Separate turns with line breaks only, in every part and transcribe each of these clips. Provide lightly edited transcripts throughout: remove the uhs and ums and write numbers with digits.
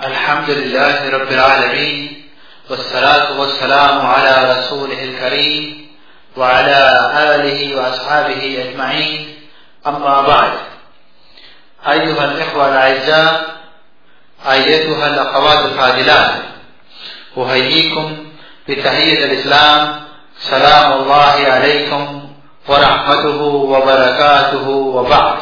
الحمد لله رب العالمين، والصلاة والسلام على رسوله الكريم وعلى آله وأصحابه أجمعين. أما بعد، أيها الإخوة الأعزاء، أيتها الأخوات الفاضلات، أحييكم بتحية الإسلام. سلام الله عليكم ورحمته وبركاته، وبعد.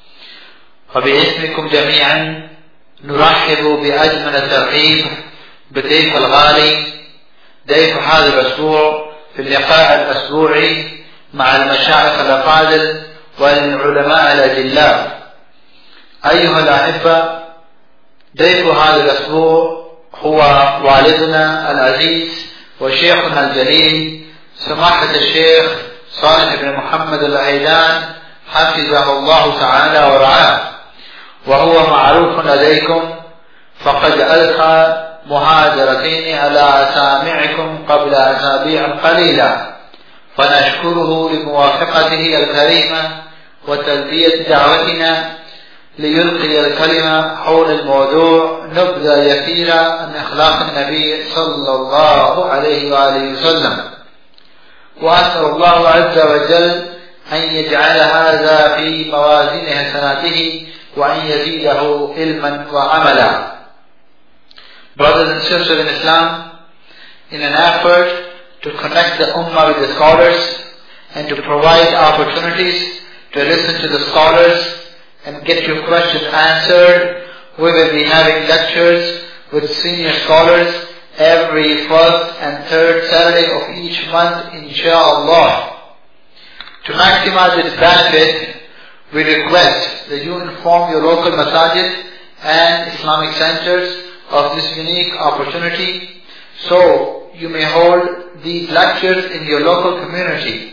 وباسمكم جميعا نرحب بأجمل الترحيب بضيف الغالي، ضيف هذا الأسبوع في اللقاء الأسبوعي مع المشايخ الأفاضل والعلماء الأجلاء. أيها الأحبة، ضيف هذا الأسبوع هو والدنا العزيز وشيخنا الجليل سماحة الشيخ صالح بن محمد العيدان، حفظه الله تعالى ورعاه. وهو معروف لديكم، فقد ألقى محاضرتين على أسامعكم قبل أسابيع قليلة، فنشكره لموافقته الكريمة وتلبية دعوتنا ليلقي الكلمة حول الموضوع نبذة يسيرة عن أخلاق النبي صلى الله عليه وآله وسلم. وأسأل الله عز وجل أن يجعل هذا في موازين حسناته وأن يزيده علما وعملا. Brothers and sisters in Islam, in an effort to connect the Ummah with the scholars and to provide opportunities to listen to the scholars and get your questions answered, we will be having lectures with senior scholars every first and third Saturday of each month, inshaAllah. To maximize its benefit, we request that you inform your local masajid and Islamic centers of this unique opportunity, so you may hold these lectures in your local community.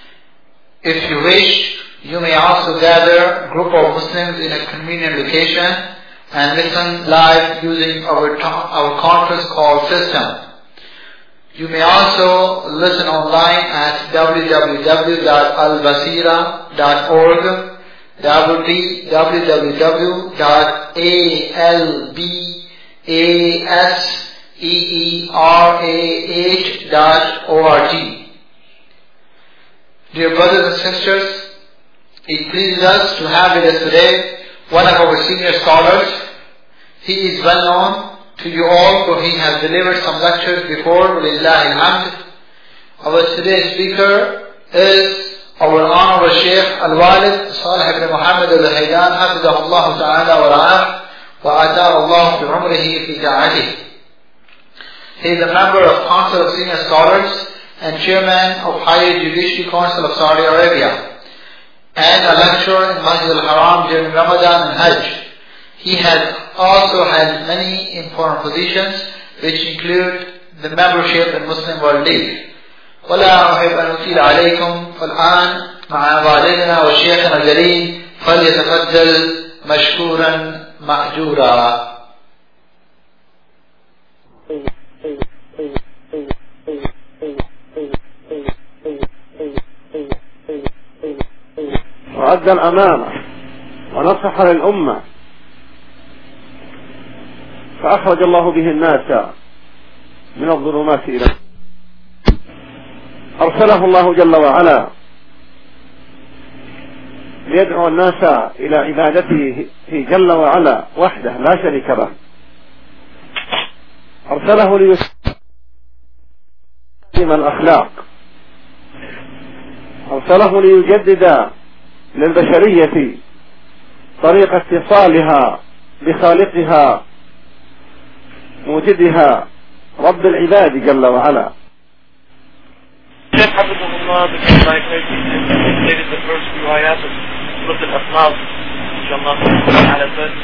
If you wish, you may also gather a group of Muslims in a convenient location and listen live using our conference call system. You may also listen online at www.albasira.org, www.albaseerah.org. Dear brothers and sisters, it pleases us to have with us today one of our senior scholars. He is well known to you all, for he has delivered some lectures before. Lillahi alhamd. Our today's speaker is our honorable Sheikh Al-Walid Salih ibn Muhammad al-Haydan, حفظه الله تعالى ورعاه وأدار الله بعمره في طاعته. He is a member of Council of Senior Scholars and Chairman of Higher Judiciary Council of Saudi Arabia, and a lecturer in Masjid al-Haram during Ramadan and Hajj. He has also had many important positions, which include the membership in Muslim World League. ولا أحب أن أطيل عليكم، فالآن مع والدنا وشيخنا الجليل فليتفضل مشكورا مأجورا.
وأدى الأمانة ونصح للأمة، فأخرج الله به الناس من الظلمات إلى أرسله الله جل وعلا ليدعو الناس إلى عبادته جل وعلا وحده لا شريك له. أرسله ليسلم الأخلاق، أرسله ليجدد للبشرية طريق اتصالها بخالقها موجدها رب العباد جل وعلا.
Sheikh Hafidhullah, because my translated the first few ayat of Surah Al-Asnaf, inshallah ta'ala first.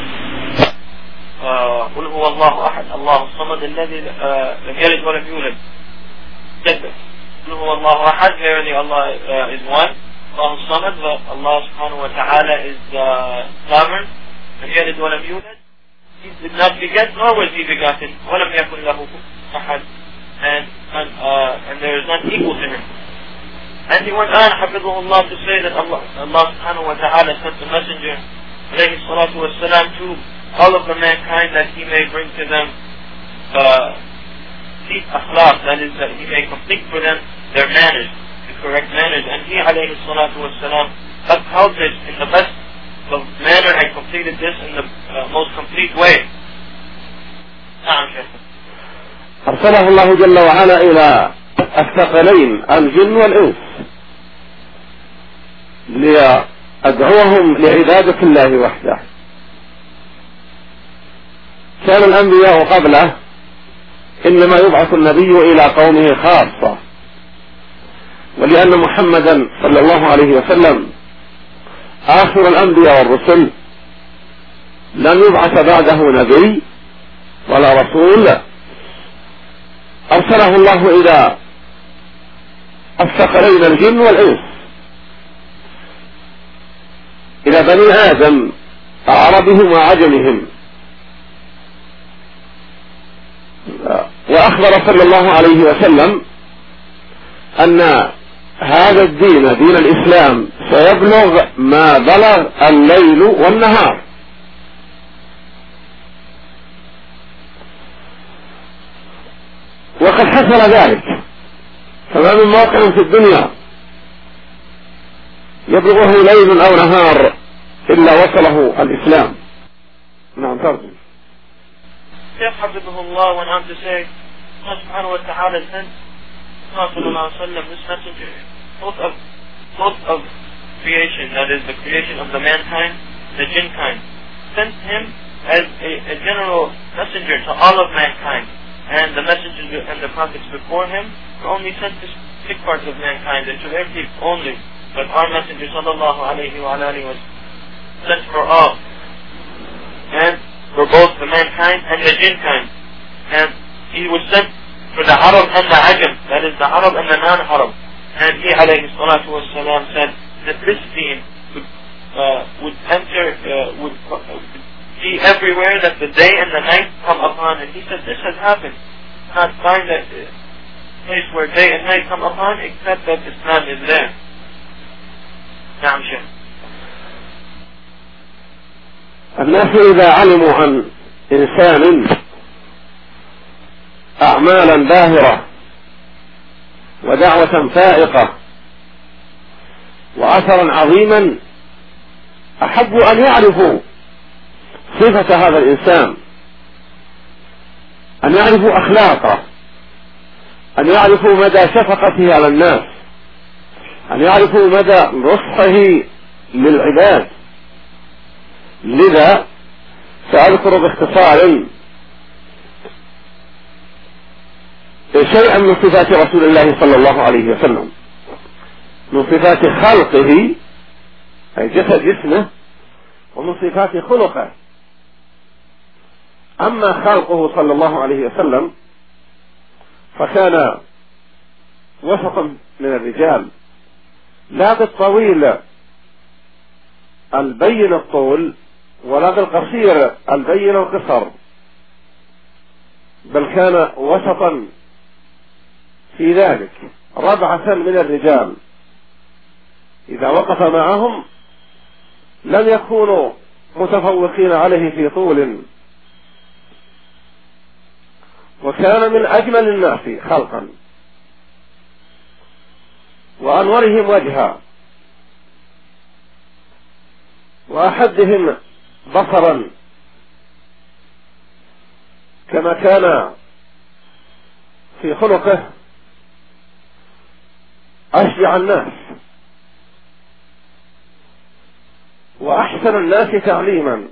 قل هو الله أحد الله الصمد الذي لم يلد ولم يولد. قل هو الله أحد, verily Allah is one. Allah الصمد, Allah subhanahu wa ta'ala is sovereign. لم يلد ولم يولد. He did not beget, nor was he begotten. ولم يكن له أحد. And there is none equal to him. And he went on, Hafidhullah, to say that Allah subhanahu wa ta'ala sent the messenger, alayhi salatu wassalam, to all of the mankind, that he may bring to them deep akhlaq, that is, that he may complete for them their manners, the correct manners. And he, alayhi salatu wassalam, upheld this in the best manner and completed this in the most complete way.
أرسله الله جل وعلا إلى الثقلين الجن والإنس ليدعوهم لعبادة الله وحده. كان الأنبياء قبله إنما يبعث النبي إلى قومه خاصة، ولأن محمدا صلى الله عليه وسلم آخر الأنبياء والرسل لم يبعث بعده نبي ولا رسول، أرسله الله إلى الثقلين الجن والإنس، إلى بني آدم عربهم وعجمهم. وأخبر صلى الله عليه وسلم أن هذا الدين، دين الإسلام، سيبلغ ما بلغ الليل والنهار. وقد حصل ذلك، فما من موقع في الدنيا يبلغه ليل أو نهار إلا وصله الإسلام. نعم ترجم.
Shaykh Hafidhullah went on to say, Allah subhanahu wa ta'ala sent Prophet this messenger, both of creation, that is the creation of the mankind, the jinn kind, sent him as a general messenger to all of mankind. And the messengers and the prophets before him were only sent to specific parts of mankind and to their people only. But our messenger sallallahu alayhi wa alihi was sent for all, and for both the mankind and the jinn kind. And he was sent for the Arab and the Ajam, that is the Arab and the non-Arab. And he alayhi salatu wassalam said that this deen would be everywhere, that the day and the night come upon. And he said this has happened. Not find a place where day and night come upon except that Islam is there. نعم شيخ.
الناس إذا علموا عن إنسان أعمالا باهرة ودعوة فائقة وأثرا عظيما أحبوا أن يعرفوا صفة هذا الإنسان، أن يعرفوا أخلاقه، أن يعرفوا مدى شفقته على الناس، أن يعرفوا مدى نصحه للعباد. لذا سأذكر باختصار شيئا من صفات رسول الله صلى الله عليه وسلم، من صفات خلقه أي جسمه، ومن صفات خلقه. أما خلقه صلى الله عليه وسلم فكان وسطا من الرجال، لا بالطويل البين الطول ولا بالقصير البين القصر، بل كان وسطا في ذلك، ربعة من الرجال. إذا وقف معهم لم يكونوا متفوقين عليه في طول، وكان من أجمل الناس خلقا وأنورهم وجها وأحدهم بصرا، كما كان في خلقه أشجع الناس وأحسن الناس تعليما،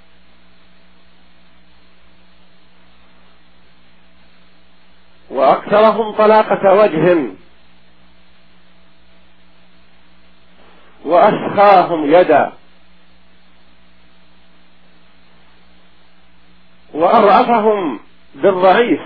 وأكثرهم طلاقة وجه، وأسخاهم يدا، وأرأفهم بالضعيف،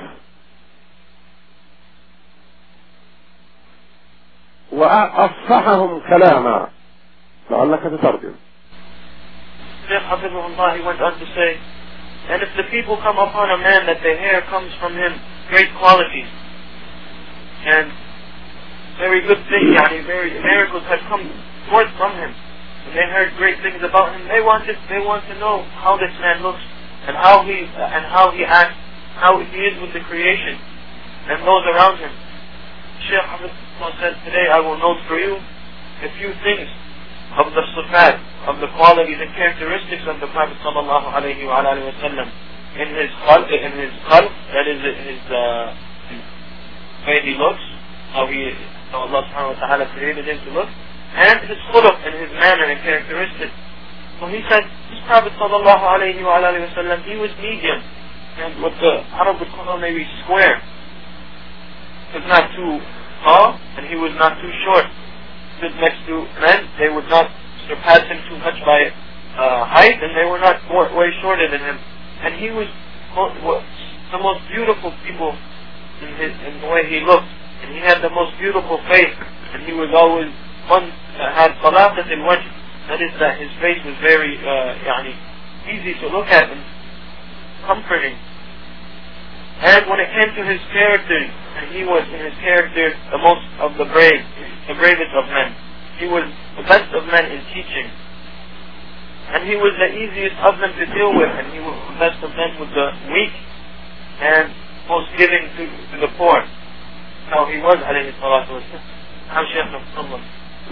وأفصحهم كلاما. لعلك تترجم.
Shaykh Hafidhullah, he went on to say, and if the people come upon a man that the hair comes from him great qualities and very good things, very miracles have come forth from him, and they heard great things about him, they want to know how this man looks, and how he acts, how he is with the creation and those around him. Shaykh Ahmed said, today I will note for you a few things of the sifat, of the qualities and characteristics of the Prophet sallallahu alayhi wa sallam in his khalq, that is his way he looks, how Allah subhanahu wa ta'ala created him to look, and his khuluq and his manner and characteristics. So he said, this Prophet sallallahu alayhi wa sallam, he was medium, and what the Arab would call maybe square. He was not too tall, and he was not too short. Stood next to men, they would not surpass him too much by height, and they were not way shorter than him. And he was the most beautiful people in the way he looked, and he had the most beautiful face, and he was always one that had salafat al-wajh, that is that his face was very easy to look at and comforting. And when it came to his character, and he was in his character the most of the bravest of men. He was the best of men in teaching. And he was the easiest of them to deal with, and he was the best of men with the weak and most giving to the poor. How he was, alayhi salatu wasalam. How Shaykh Muhammad.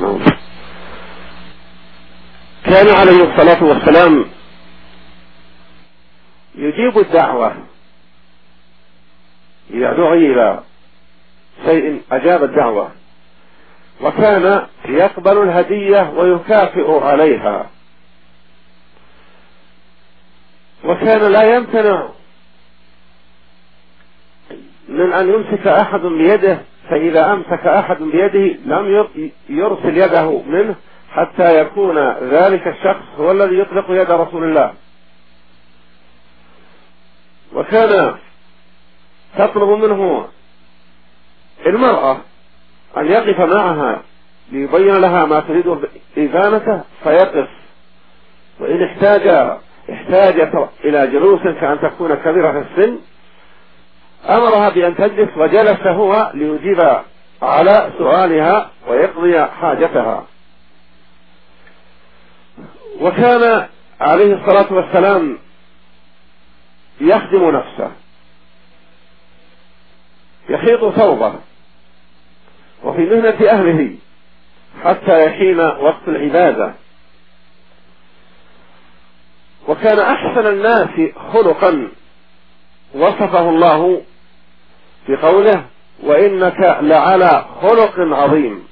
كان عليه الصلاة والسلام يجيب الدعوة إذا دعي إلى شيء أجاب الدعوة، وكان يقبل الهدية ويكافئ عليها، وكان لا يمتنع من أن يمسك أحد بيده، فإذا أمسك أحد بيده لم يرسل يده منه حتى يكون ذلك الشخص هو الذي يطلق يد رسول الله. وكان تطلب منه المرأة أن يقف معها ليبين لها ما تريد إبانته فيقف، وإن احتاجت إلى جلوس كأن تكون كبيرة في السن أمرها بأن تجلس، وجلس هو ليجيب على سؤالها ويقضي حاجتها. وكان عليه الصلاة والسلام يخدم نفسه، يخيط ثوبه وفي مهنة أهله حتى يحين وقت العبادة. وكان أحسن الناس خلقا وصفه الله في قوله وإنك لعلى خلق عظيم.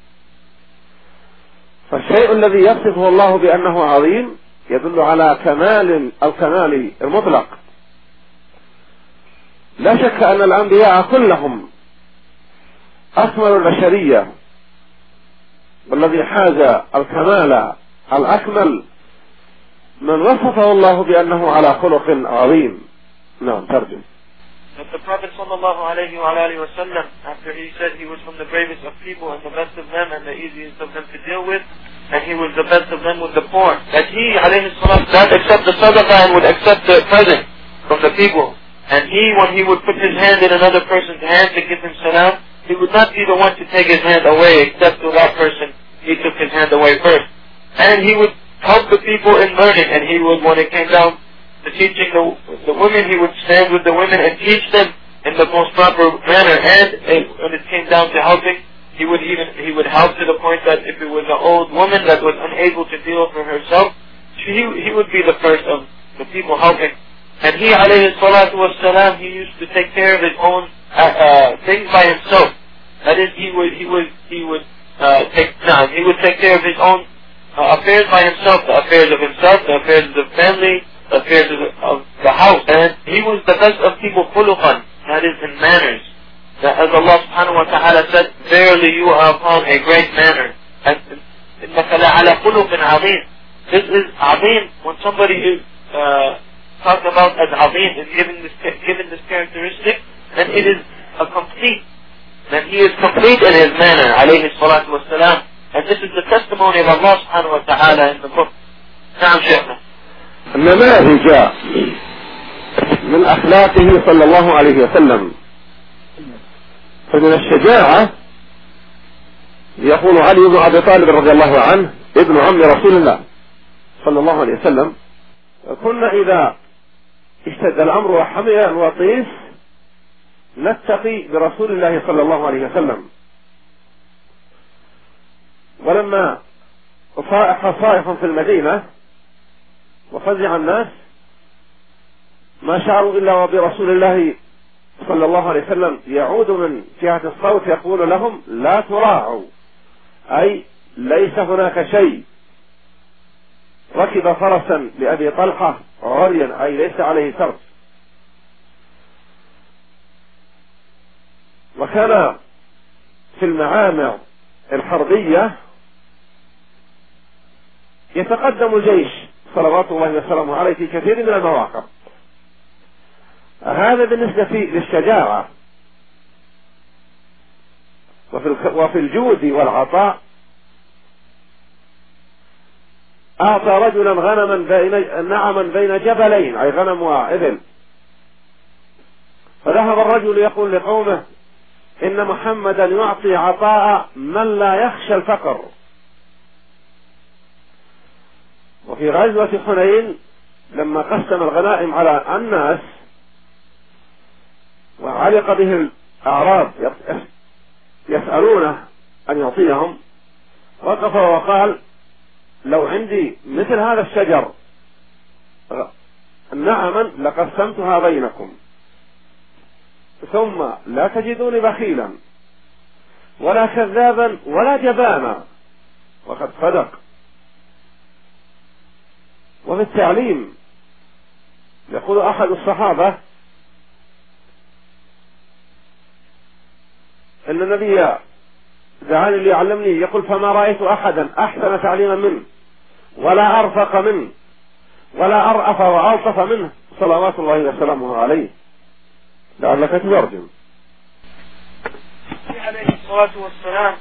فالشيء الذي يصفه الله بأنه عظيم يدل على الكمال المطلق. لا شك أن الأنبياء كلهم أكمل البشرية، والذي حاز الكمال الأكمل من وصفه الله بأنه على خلق عظيم. نعم ترجم.
That the Prophet sallallahu alayhi wa sallam, after he said he was from the bravest of people and the best of them and the easiest of them to deal with, and he was the best of them with the poor, that he alayhi salam did not accept the sadaqah and would accept the present from the people. And he, when he would put his hand in another person's hand to give him salam, he would not be the one to take his hand away except to that person he took his hand away first. And he would help the people in learning, and he would, when it came down to teaching the women, he would stand with the women and teach them in the most proper manner. And when it came down to helping, he would help to the point that if it was an old woman that was unable to deal for herself, he would be the first of the people helping. And he, alayhi salatu wassalam, he used to take care of his own things by himself. That is, he would take care of his own affairs by himself, the affairs of himself, the affairs of the family, the affairs of the house. And he was the best of people khuluqan, that is, in manners. That as Allah subhanahu wa ta'ala said, verily you are upon a great manner. And إِنَّكَ لَعَلَى خُلُقٍ عَظِيمٍ. This is azim, when somebody is talked about as azim, is given this characteristic, then it is a complete, that he is complete in his manner, alayhi salatu wassalam. And this is the testimony of Allah subhanahu wa ta'ala in the book. نعم شيخنا.
النماذج من أخلاقه صلى الله عليه وسلم، فمن الشجاعة يقول علي بن أبي طالب رضي الله عنه ابن عم رسول الله صلى الله عليه وسلم: كنا إذا اشتد الأمر وحمي الوطيس نتقي برسول الله صلى الله عليه وسلم. ولما صائح صائح في المدينة وفزع الناس ما شعروا إلا وبرسول الله صلى الله عليه وسلم يعود من جهة الصوت يقول لهم لا تراعوا، أي ليس هناك شيء. ركب فرسا لأبي طلحة عريا، أي ليس عليه سرس. وكان في المعامع الحربية يتقدم الجيش صلوات الله وسلامه عليه في كثير من المواقف. هذا بالنسبة للشجاعة وفي الجود والعطاء. أعطى رجلا نعما بين جبلين، أي غنم وإبل. فذهب الرجل يقول لقومه إن محمدا يعطي عطاء من لا يخشى الفقر. وفي غزوة حنين لما قسم الغنائم على الناس وعلق به الأعراب يسألونه أن يعطيهم، وقف وقال لو عندي مثل هذا الشجر نعما لقسمتها بينكم، ثم لا تجدوني بخيلا ولا كذابا ولا جبانا. وقد صدق. وفي التعليم يقول أحد الصحابة أن النبي دعاني ليعلمني، يقول فما رأيت أحدا أحسن تعليما منه ولا أرفق منه ولا أرأف وألطف منه صلوات الله وسلامه عليه. لعلك تترجم.
عليه الصلاة والسلام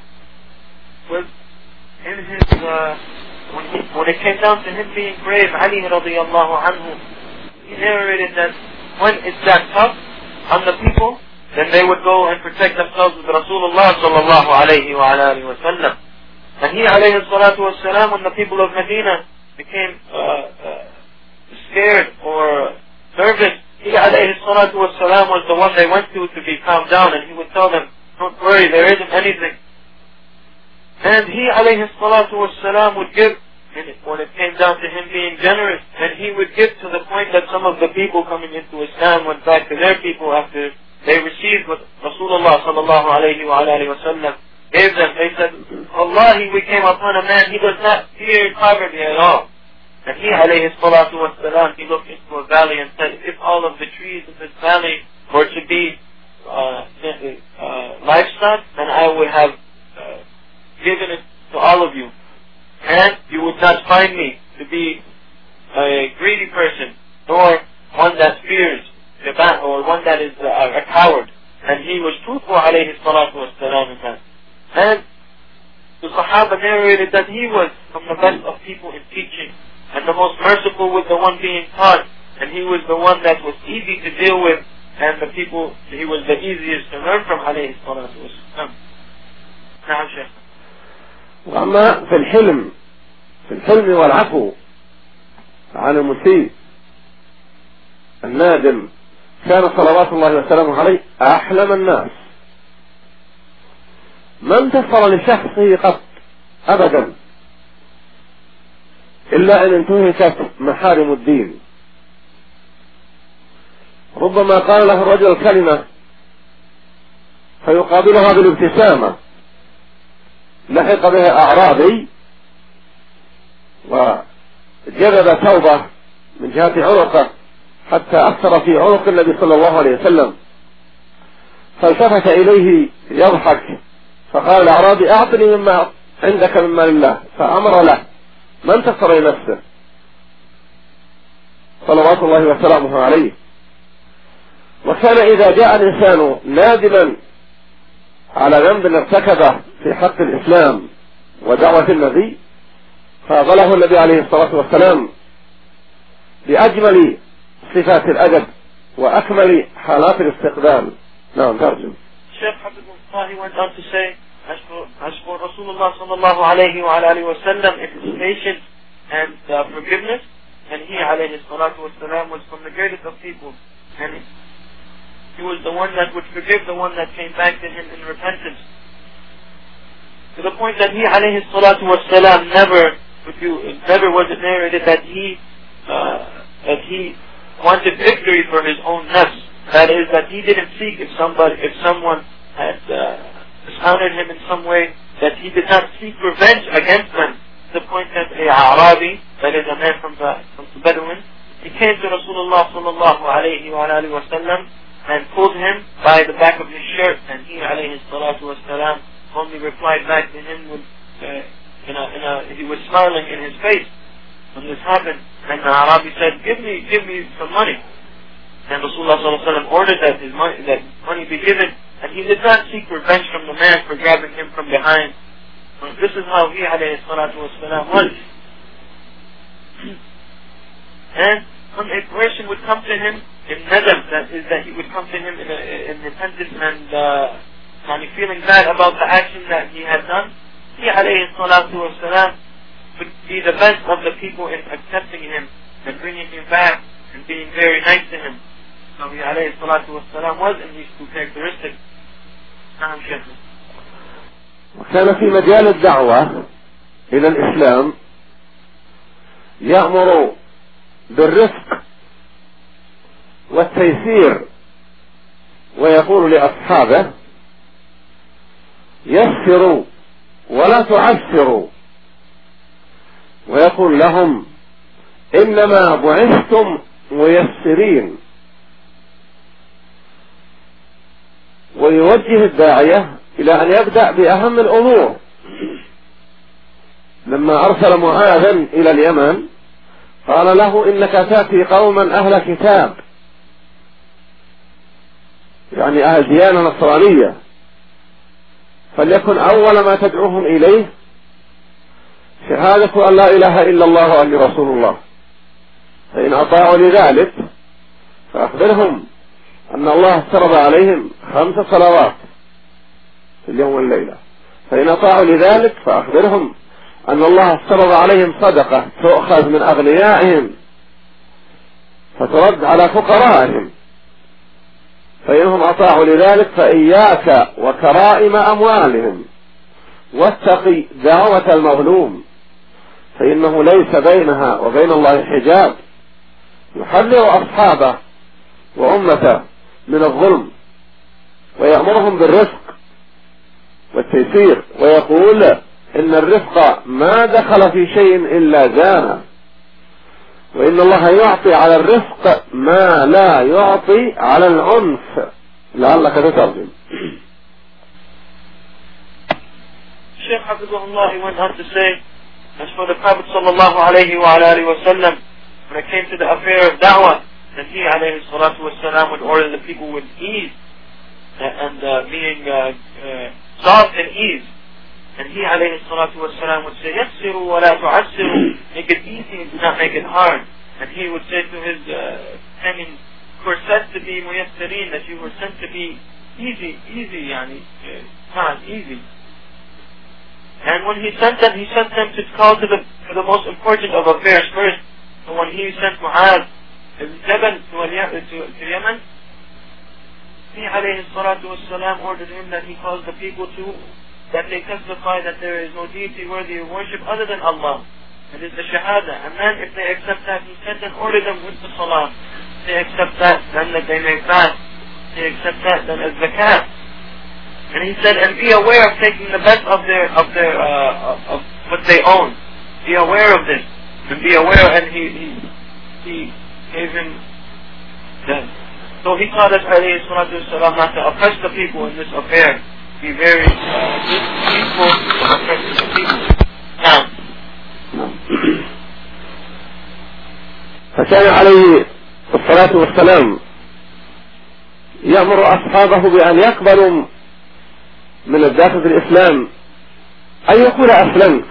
when it came down to him being brave, Ali radiallahu anhu, he narrated that when it's that tough on the people, then they would go and protect themselves with Rasulullah sallallahu alayhi wa alihi wa sallam. And he alayhi salatu wa salam, when the people of Medina became scared or nervous, he alayhi salatu wa salam was the one they went to be calmed down, and he would tell them, don't worry, there isn't anything. And he alayhi salatu wa salam would give, when it came down to him being generous, and he would give to the point that some of the people coming into Islam went back to their people after they received what Rasulullah sallallahu alayhi wa alihi wa sallam gave them. They said, Wallahi, we came upon a man, he does not fear poverty at all. And he alayhi salatu wa salam, he looked into a valley and said, if all of the trees in this valley were to be livestock, then I would have given it to all of you. And you would not find me to be a greedy person, nor one that fears or one that is a coward. And he was truthful alayhi salatu wassalam in that. And the Sahaba narrated that he was from the best of people in teaching and the most merciful with the one being taught, and he was the one that was easy to deal with, and the people he was the easiest to learn from alayhi salatu wassalam. نعم شيخ.
وأما في الحلم والعفو عن المسيء النادم كان صلوات الله وسلامه عليه أحلم الناس، ما انتصر لشخصه قط أبدا إلا أن انتهكت محارم الدين. ربما قال له الرجل كلمة فيقابلها بالابتسامة. لحق بها أعرابي وجذب ثوبه من جهة عنقه حتى أثر في عنق النبي صلى الله عليه وسلم، فالتفت إليه يضحك فقال الأعرابي أعطني مما عندك من مال الله، فأمر له، ما انتصر لنفسه صلوات الله وسلامه عليه. وكان إذا جاء الإنسان نادما على ذنب ارتكبه في حق الإسلام ودعوة النبي فأظله النبي عليه الصلاة والسلام بأجمل صفات الأدب وأكمل حالات الاستقبال. نعم ترجم.
Sheikh Habibullah went on to say, as for Rasulullah sallallahu alayhi wa alihi wa sallam, it is patience and forgiveness, and he alayhi salatu wasalam was from the greatest of people, and he was the one that would forgive the one that came back to him in repentance. To the point that he alayhi salatu wasalam never was it narrated that he wanted victory for his own nafs. That is, that he didn't seek if someone had dishonored him in some way, that he did not seek revenge against them. To the point that a Arabi, that is a man from the Bedouin, he came to Rasulullah sallallahu alayhi wa alihi wa sallam and pulled him by the back of his shirt, and he alayhi salatu wasalam only replied back to him with he was smiling in his face when this happened, and the Arabi said, give me some money. And Rasulullah sallallahu alaihi wasallam ordered that money be given, and he did not seek revenge from the man for grabbing him from behind. This is how he alayhi salatu wasalam was. And when a person would come to him in nadam, that is, that he would come to him in repentance and feeling bad about the action that he had done, he alayhi salatu wasalam would be the best of the people in accepting him and bringing him back and being very nice to him. So he alayhi salatu wasalam was in these two characteristics. نعم شيخنا.
وكان في مجال الدعوة إلى الإسلام يأمر بالرفق والتيسير، ويقول لأصحابه يسروا ولا تعسروا، ويقول لهم إنما بعثتم ميسرين، ويوجه الداعية إلى أن يبدأ بأهم الأمور. لما أرسل معاذا إلى اليمن قال له إنك تأتي قوما أهل كتاب، يعني أهل ديانة نصرانية، فليكن أول ما تدعوهم إليه شهادة أن لا إله إلا الله وأني رسول الله، فإن أطاعوا لذلك فأخبرهم أن الله افترض عليهم 5 صلوات في اليوم والليلة، فإن أطاعوا لذلك فأخبرهم أن الله افترض عليهم صدقة تؤخذ من أغنيائهم فترد على فقرائهم، فإنهم أطاعوا لذلك فإياك وكرائم أموالهم واتقي دعوة المظلوم فإنه ليس بينها وبين الله حجاب، يحذر أصحابه وأمته من الظلم ويأمرهم بالرفق والتيسير، ويقول إن الرفق ما دخل في شيء إلا زانه، وإن الله يعطي على الرفق ما لا يعطي على العنف. لعلك تترجم.
Shaykh Hafizahullah, he went on to say, as for the Prophet sallallahu alayhi wa alihi wa sallam, when it came to the affair of da'wah, that he alayhi salatu wa salam would order the people with ease and being soft and ease. And he alayhi salatu wa salam would say, yassiru wa la tu'assiru, make it easy and do not make it hard. And he would say to his who were sent to be muyassirin, that you were sent to be easy, yani, easy. And when he sent them to call to the most important of affairs first. So when he sent Mu'adh ibn Jabal to Yemen, he alayhi salatu wassalam ordered him that he calls the people to, that they testify that there is no deity worthy of worship other than Allah. It is the Shahada. And then if they accept that, he sent and ordered them with the Salah. If they accept that, then that they may fast. If they accept that, then as zakat. And he said, and be aware of taking the best of what they own. Be aware of this. And be aware, and he gave him that. So he taught us, alayhi salatu wasalam, not to oppress the people in this affair. Be very peaceful and oppressive to people. Now.
فكان عليه الصلاة والسلام يأمر أصحابه بأن يقبلوا من الداخل في الإسلام أن يقول أسلمت،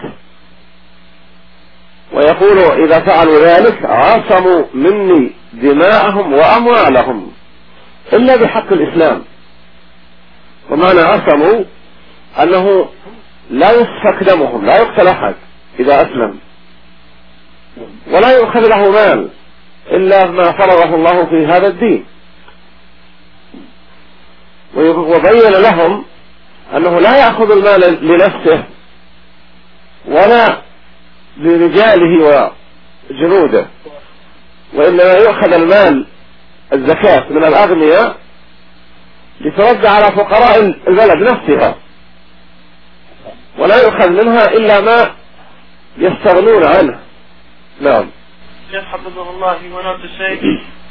ويقول إذا فعلوا ذلك عاصموا مني دماءهم وأموالهم إلا بحق الإسلام. ومعنى عاصموا أنه لا يسفك دمهم، لا يقتل أحد إذا أسلم، ولا يؤخذ له مال إلا ما فرضه الله في هذا الدين، وبين لهم أنه لا يأخذ المال لنفسه ولا لرجاله وجنوده، وإنما يؤخذ المال الزكاة من الأغنياء لترد على فقراء البلد نفسها، ولا يؤخذ منها إلا ما يستغنون عنه. نعم.
Hafizahullah, he went on to say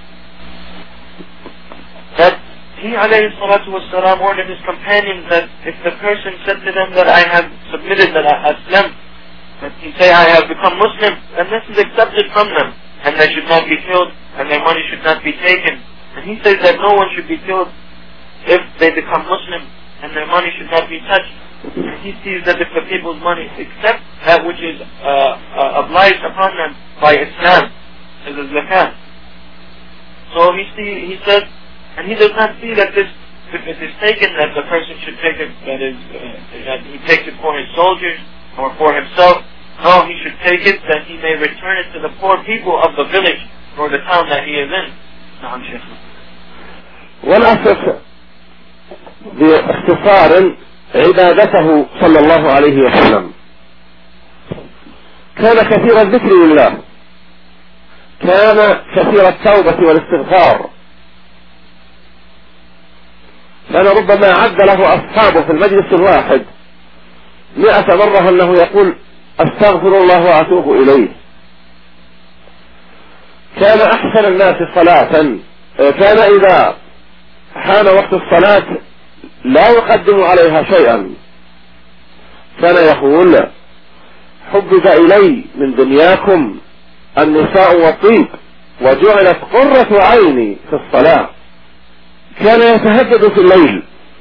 that he alayhi salatu wassalam ordered his companions that if the person said to them that I have submitted, that I have Islam, that he say I have become Muslim, and this is accepted from them, and they should not be killed, and their money should not be taken. And he says that no one should be killed if they become Muslim, and their money should not be touched. And he sees that if the people's money, except that which is obliged upon them by Islam, is a zakat. So he says, and he does not see that this, if it is taken, that the person should take it, that he takes it for his soldiers or for himself. No, he should take it that he may return it to the poor people of the village or the town that he is in. نعم شيخنا.
والأسف باختصار عبادته صلى الله عليه وسلم كان كثير الذكر لله، كان كثير التوبة والاستغفار، كان ربما عد له أصحابه في المجلس الواحد 100 مرة أنه يقول أستغفر الله وأتوب إليه. كان أحسن الناس صلاة، كان إذا حان وقت الصلاة لا يقدم عليها شيئا، كان يقول حبب إلي من دنياكم النساء والطيب وجعلت قرة عيني في الصلاة. كان يتهجد في الليل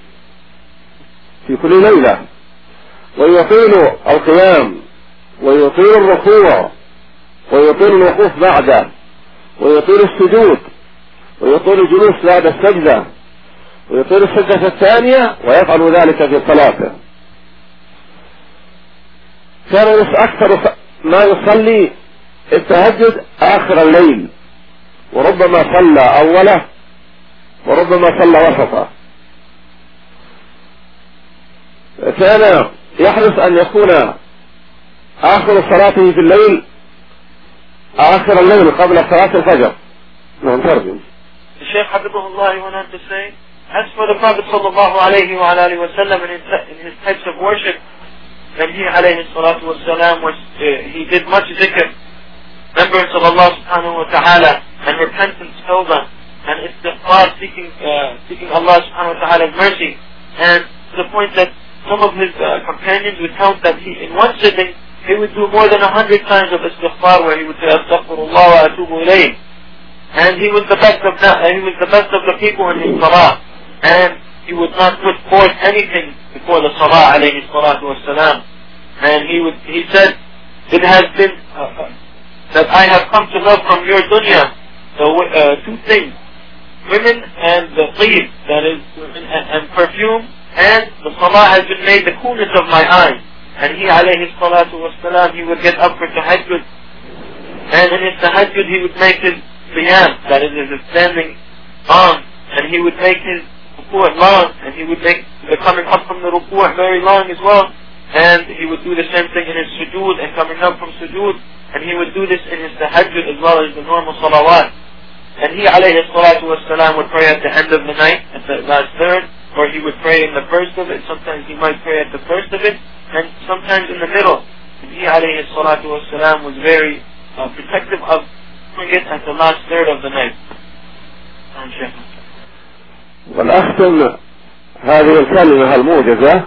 في كل ليلة، ويطيل القيام ويطيل الركوع ويطيل الوقوف بعده ويطيل السجود ويطيل الجلوس بعد السجدة ويطيل السجدة الثانية، ويفعل ذلك في صلاته. كان أكثر ما يصلي التهجد آخر الليل، وربما صلى أوله وربما صلى وسطه. كان يحرص أن يكون آخر صلاته في الليل آخر الليل قبل صلاة الفجر. نترجم.
الشيخ Habibullah went on to say, as for the Prophet sallallahu alayhi wa alihi wa sallam in his types of worship, then he alayhi salatu wa salam he did much zikr, remembrance of Allah subhanahu wa ta'ala, and repentance, tawbah, and istighfar, seeking Allah subhanahu wa ta'ala's mercy. And to the point that some of his companions would count that in one sitting he would do more than 100 times of istighfar, where he would say astaghfirullah wa atubu ilayh. And he was the best of the people in his salah, and he would not put forth anything before the salah alayhi salatu wassalam. And he said, it has been that I have come to love from your dunya two things, women and the tayyib, that is women and perfume, and the salah has been made the coolness of my eyes. And he alayhi salatu wassalam, he would get up for tahajjud, and in his tahajjud he would make his qiyam, that is his standing on, and he would make his ruku' long, and he would make the coming up from the ruku' very long as well, and he would do the same thing in his sujood and coming up from sujood, and he would do this in his tahajjud as well as the normal salawat. And he alayhi salatu wassalam would pray at the end of the night, at the last third, or he would pray in the first of it. Sometimes he might pray at the first of it, and sometimes in the middle. And he alayhi salatu wassalam was very protective of doing it at the last third of the night.
ونختم هذه الكلمة الموجزة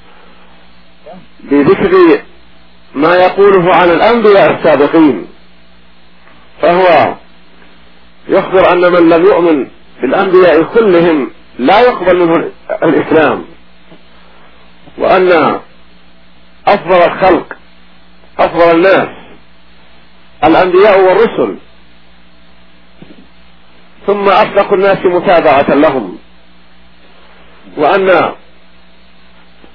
بذكر ما يقوله عن الأنبياء السابقين. فهو يخبر أن من لم يؤمن بالأنبياء كلهم لا يقبل منه الإسلام، وأن أفضل الخلق أفضل الناس الأنبياء والرسل، ثم أصدق الناس متابعة لهم، وأن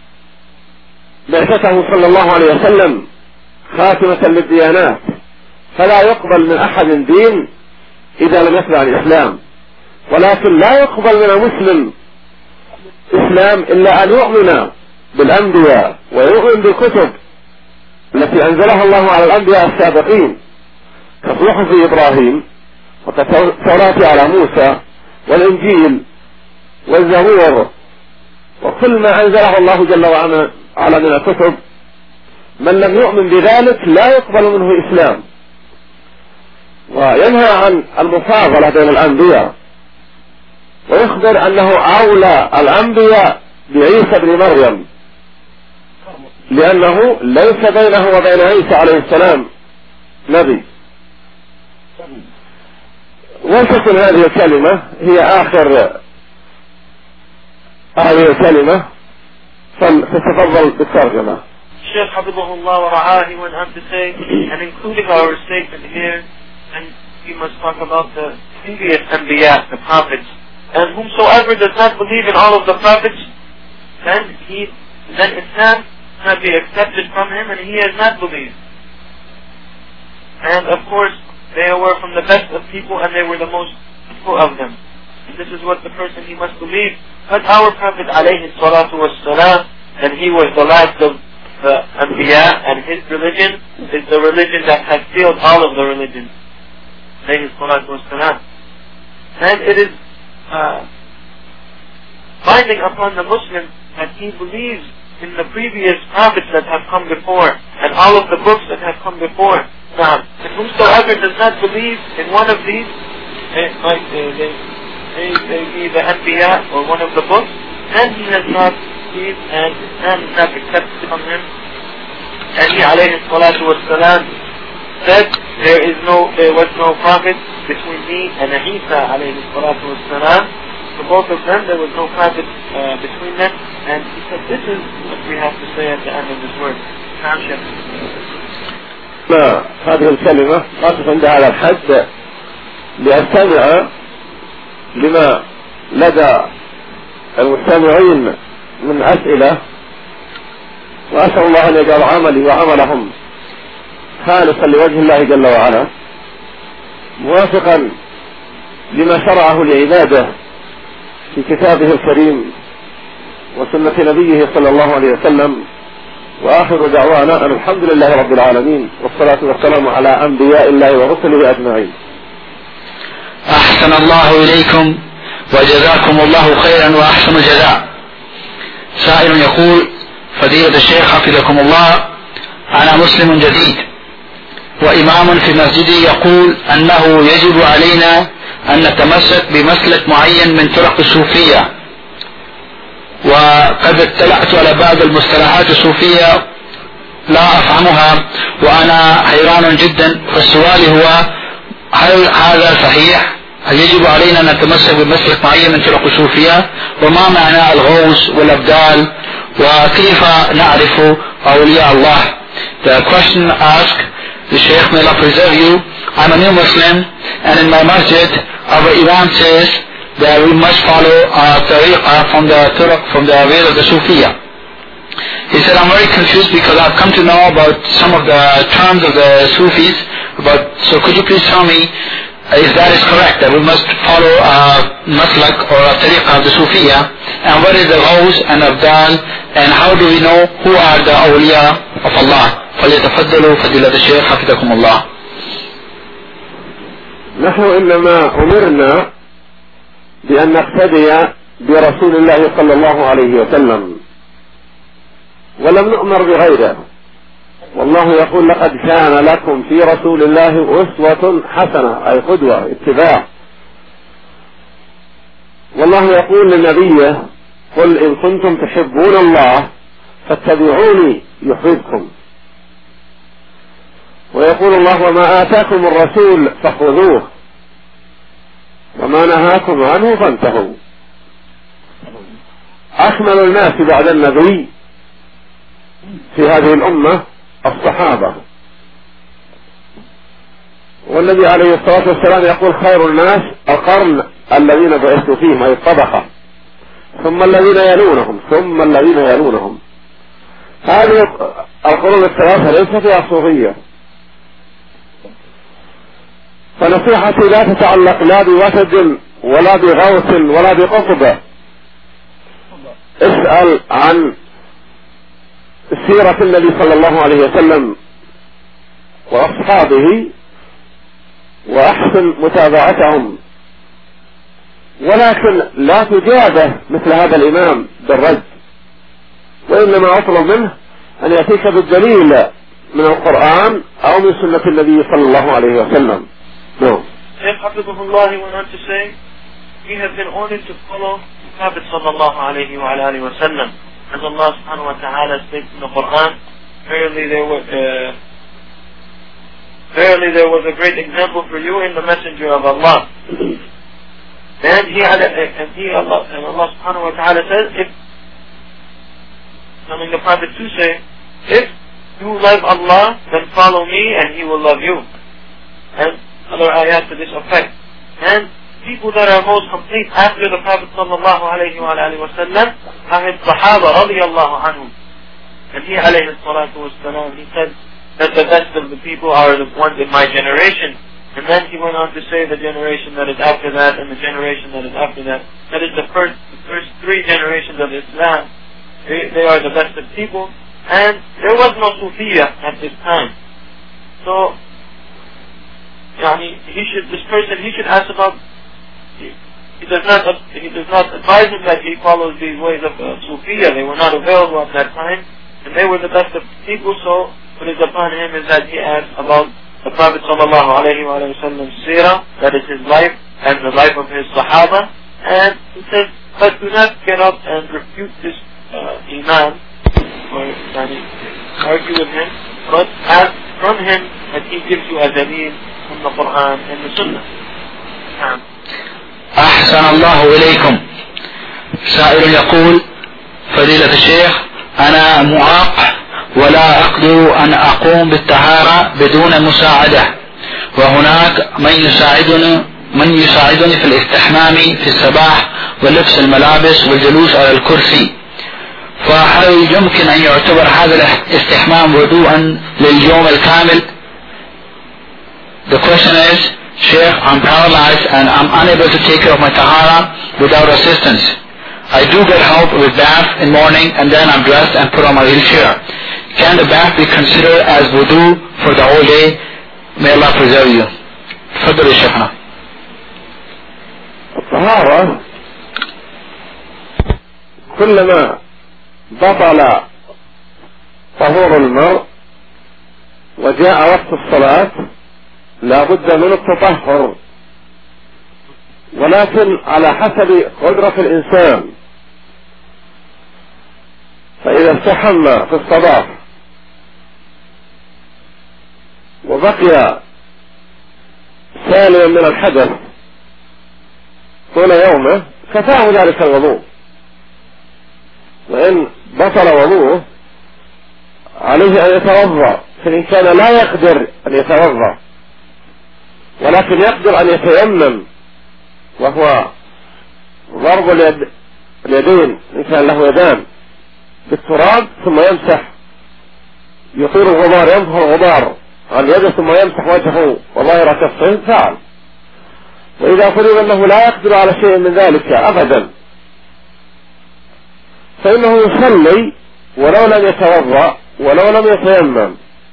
بعثته صلى الله عليه وسلم خاتمة للديانات، فلا يقبل من أحد دين إذا لم يتبع الإسلام، ولكن لا يقبل من المسلم إسلام إلا أن يؤمن بالأنبياء ويؤمن بالكتب التي أنزلها الله على الأنبياء السابقين كصحف إبراهيم وكالتوراة على موسى والإنجيل والزبور وكل ما أنزله الله جل وعلا من الكتب. من لم يؤمن بذلك لا يقبل منه إسلام، وينهى عن المفاضلة بين الأنبياء، ويخبر أنه أولى الأنبياء بعيسى بن مريم لأنه ليس بينه وبين عيسى عليه السلام نبي. وتكون هذه الكلمة هي آخر هذه الكلمة، فلتتفضل بالترجمة.
Sheikh Habibullah wa Ra'ah, he went on to say, and including our statement here, and we must talk about the previous Anbiya, the prophets, and whomsoever does not believe in all of the prophets, then Islam cannot be accepted from him, and he has not believed. And of course, they were from the best of people, and they were the most faithful of them. And this is what the person he must believe. But our Prophet alayhi salatu was salam, and he was the last of the Anbiya, and his religion is the religion that has sealed all of the religions. Alayhi salatu was salam. And it is binding upon the Muslim that he believes in the previous prophets that have come before, and all of the books that have come before. Now, and whosoever does not believe in one of these, like they be the Anbiya or one of the books, then he has not believed and Islam is not accepted from him. And he alayhi salatu wassalam said, there was no prophet between me and Isa alayhi salatu wassalam. For both of them there was no prophet between them. And he said, this is what we have to say at the end of this word.
هذه الكلمة قصف عندها على الحد لأستمع لما لدى المستمعين من أسئلة، وأسأل الله أن يجعل عملي وعملهم خالصا لوجه الله جل وعلا موافقا لما شرعه لعباده في كتابه الكريم وسنة نبيه صلى الله عليه وسلم. وآخر دعوانا أن الحمد لله رب العالمين، والصلاة والسلام على أنبياء الله ورسله أجمعين.
أحسن الله إليكم وجزاكم الله خيرا وأحسن الجزاء. سائل يقول: فضيلة الشيخ حفظكم الله، أنا مسلم جديد وإمام في مسجدي يقول أنه يجب علينا أن نتمسك بمسلك معين من طرق الصوفية، وقد اطلعت على بعض المصطلحات الصوفية لا أفهمها وأنا حيران جدا. فالسؤال هو: هل هذا صحيح؟ هل يجب علينا أن نتمسك بمسلك معين من طرق الصوفية؟ وما معنى الغوث والأبدال؟ وكيف نعرف أولياء الله؟ The question asked, the Shaykh, may Allah preserve you, I'm a new Muslim, and in my masjid our Imam says that we must follow our tariqah from the way of the Sufiya. He said, I'm very confused because I've come to know about some of the terms of the Sufis, so could you please tell me if that is correct, that we must follow a maslak or a tariqah of the Sufiya, and what is the Ghaus and Abdal, and how do we know who are the awliya of Allah? فليتفضلوا فضيلة الشيخ حفظكم الله.
نحن إنما أمرنا بأن نقتدي برسول الله صلى الله عليه وسلم، ولم نؤمر بغيره. والله يقول: لقد كان لكم في رسول الله أسوة حسنة، أي قدوة اتباع. والله يقول لنبيه: قل إن كنتم تحبون الله فاتبعوني يحببكم. ويقول الله: وما آتاكم الرسول فخذوه وما نهاكم عنه فانتهوا. أكمل الناس بعد النبي في هذه الأمة الصحابة، والنبي عليه الصلاة والسلام يقول: خير الناس القرن الذين بعثت فيهم، أي الطبقة، ثم الذين يلونهم ثم الذين يلونهم. هذه القرون الثلاثة ليست فيها صوفية، فنصيحتي لا تتعلق لا بوسد ولا بغوث ولا بقطب. اسأل عن سيرة النبي صلى الله عليه وسلم وأصحابه وأحسن متابعتهم، ولكن لا تجابه مثل هذا الإمام بالرد، وإنما أطلب منه أن يأتيك بالدليل من القرآن أو من سنة النبي صلى الله عليه وسلم. No.
Sheikh Hafidhullah went on to say, we have been ordered to follow the Prophet sallallahu alayhi wa alihi wa sallam. As Allah subhanahu wa ta'ala states in the Quran, verily there was a great example for you in the Messenger of Allah. And Allah subhanahu wa ta'ala says, telling the Prophet to say, if you love Allah, then follow me and He will love you. And other ayat to this effect. And people that are most complete after the Prophet sallallahu alayhi wa sallam are his Sahaba radiyallahu anhum. And he alayhi salatu wasalam, he said that the best of the people are the ones in my generation. And then he went on to say the generation that is after that and the generation that is after that. That is the first three generations of Islam. They are the best of people. And there was no Sufiya at this time. So, this person should ask about, he does not advise him that he follows these ways of Sufiya. They were not available at that time, and they were the best of people, so what is upon him is that he asks about the Prophet sallallahu alayhi wa sallam's seerah, that is his life, and the life of his Sahaba, and he says, but do not get up and refute this Imam, or argue with him, but ask from him that he gives you a dalil from the Quran and the Sunnah.
أحسن الله إليكم. سائل يقول: فضيلة الشيخ، أنا معاق ولا أقدر أن أقوم بالطهارة بدون مساعدة، وهناك من يساعدني في الاستحمام في الصباح ولبس الملابس والجلوس على الكرسي، فهل يمكن أن يعتبر هذا الاستحمام وضوءا لليوم الكامل؟ The question is, Sheikh, I'm paralyzed and I'm unable to take care of my tahara without assistance. I do get help with bath in morning and then I'm dressed and put on my wheelchair. Can the bath be considered as wudu for the whole day? May Allah preserve you. تفضل يا شيخنا.
الطهارة كلما بطل طهور المرء وجاء وقت الصلاة لا بد من التطهر، ولكن على حسب قدرة الإنسان. فإذا استحم في الصباح وبقي سالما من الحدث طول يومه كفاه ذلك الوضوء، وإن بطل وضوءه عليه أن يتوضأ، فإن كان لا يقدر أن يتوضأ ولكن يقدر أن يتيمم، وهو ضرب اليدين إن كان له يدان بالتراب ثم يمسح، يطير الغبار، ينظر الغبار عن يده ثم يمسح وجهه وظاهر كفه، فعل. وإذا فرض أنه لا يقدر على شيء من ذلك أبدا فإنه يصلي ولو لم يتوضأ ولو لم يتيمم،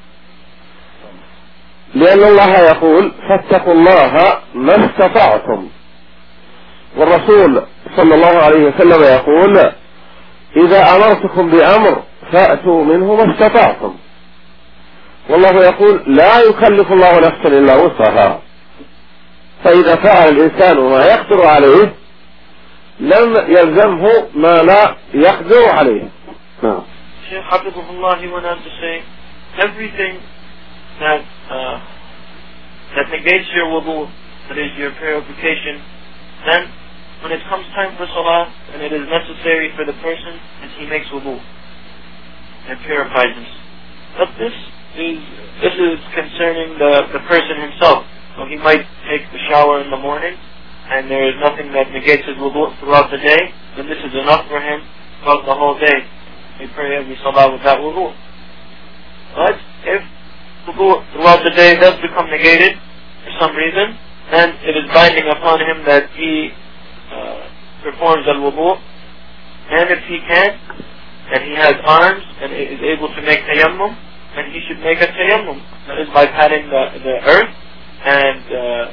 لأن الله يقول: فاتقوا الله ما استطعتم. والرسول صلى الله عليه وسلم يقول: إذا أمرتكم بأمر فأتوا منه ما استطعتم. والله يقول: لا يكلف الله نفسا إلا وسعها. فإذا فعل الإنسان ما يقدر عليه لم يلزمه ما لا يقدر عليه.
Shaykh Hafidhullah, he went on to say, everything that negates your wudu, that is your purification, then when it comes time for salah, and it is necessary for the person, and he makes wudu and purifies himself. But this is concerning the person himself. So he might take the shower in the morning, and there is nothing that negates his wudu throughout the day, then this is enough for him throughout the whole day. We pray every salah with that wudu. But if wudu throughout the day does become negated for some reason, then it is binding upon him that he performs al-wudu. And if he can't, and he has arms and is able to make tayammum, then he should make a tayammum. That is by patting the earth and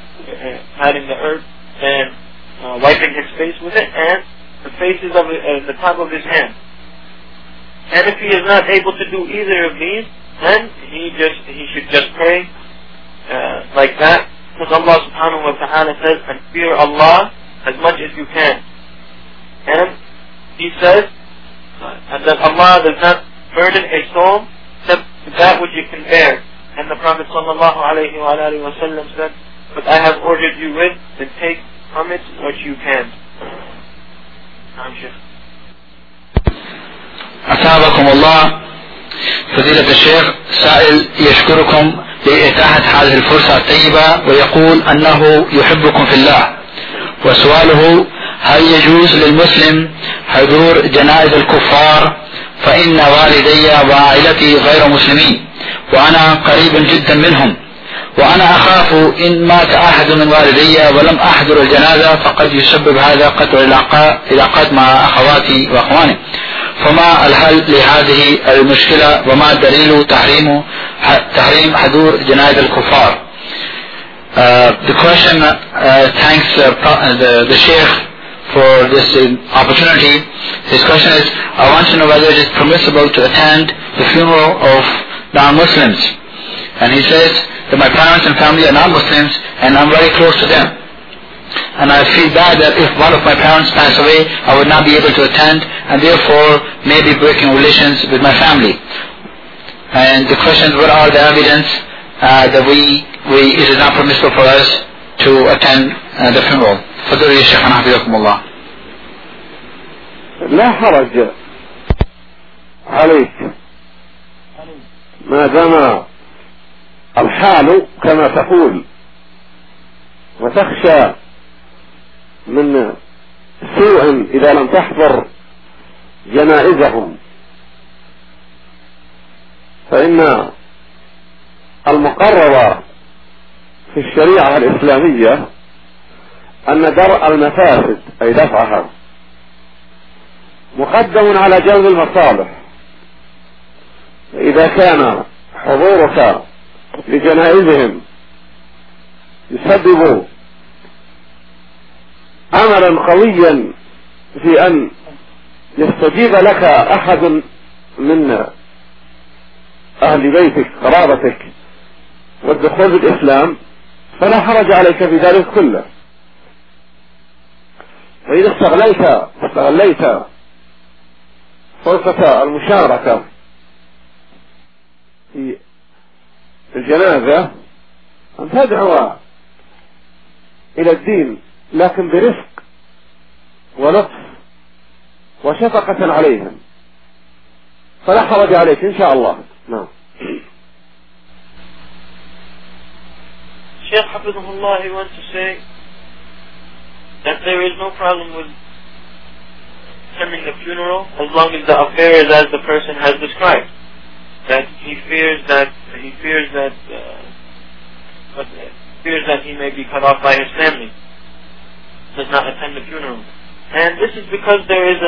wiping his face with it and the faces of the top of his hand. And if he is not able to do either of these, then he should just pray like that, because Allah subhanahu wa ta'ala says, and fear Allah as much as you can. And he says that Allah does not burden a soul except that which it can bear. And the Prophet sallallahu alayhi wa alihi wa sallam said, but I have ordered you with, then take from it what you can.
أثابكم الله. فضيلة الشيخ، سائل يشكركم لإتاحة هذه الفرصة الطيبة ويقول أنه يحبكم في الله، وسؤاله: هل يجوز للمسلم حضور جنائز الكفار؟ فإن والدي وعائلتي غير مسلمين وأنا قريب جدا منهم، وأنا أخاف إن مات أحد من والدي ولم أحضر الجنازة فقد يسبب هذا قطع العلاقات مع أخواتي وأخواني، فما الحل لهذه المشكلة وما دليل تحريم حضور جنائز الكفار؟ The question thanks the Sheikh for this opportunity. His question is, I want to know whether it is permissible to attend the funeral of non-Muslims. And he says that my parents and family are non-Muslims and I'm very close to them. And I feel bad that if one of my parents passed away, I would not be able to attend and therefore may be breaking relations with my family. And the question is, what are the evidence that it is not permissible for us to attend the funeral? فضل يا شيخنا حفظكم الله.
لا حرج عليك ما دام الحال كما تقول وتخشى من سوء إذا لم تحضر جنائزهم، فإن المقرر في الشريعة الإسلامية أن درء المفاسد أي دفعها مقدم على جلب المصالح. إذا كان حضورك لجنائزهم يسبب أملا قويا في أن يستجيب لك أحد من أهل بيتك قرابتك والدخول بالإسلام، فلا حرج عليك في ذلك كله. فإذا استغليت فرصة المشاركة في الجنازة أن تدعو إلى الدين لكن برفق ولطف وشفقة عليهم، فلا حرج عليك إن شاء الله. نعم.
Sheikh Hafidhullah, he wants to say that there is no problem with attending the funeral as long as the affair is as the person has described. That he fears that he may be cut off by his family, does not attend the funeral. And this is because there is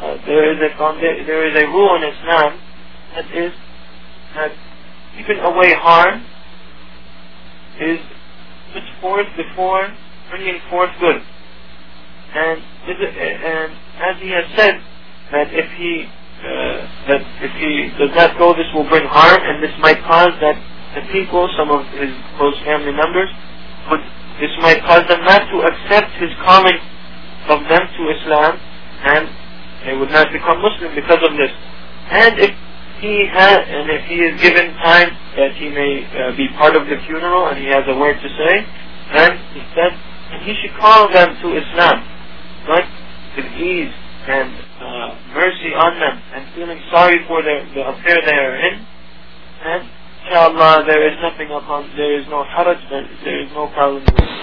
a rule in Islam that is that keeping away harm is put forth before bringing forth good. And as he has said that if he does not go, this will bring harm, and this might cause that the people, some of his close family members, this might cause them not to accept his calling of them to Islam, and they would not become Muslim because of this. And if he is given time that he may be part of the funeral and he has a word to say, then he said, and he should call them to Islam, but with ease and mercy on them, and feeling sorry for the affair they are in. And inshallah, there is no haraj, there is no problem with it.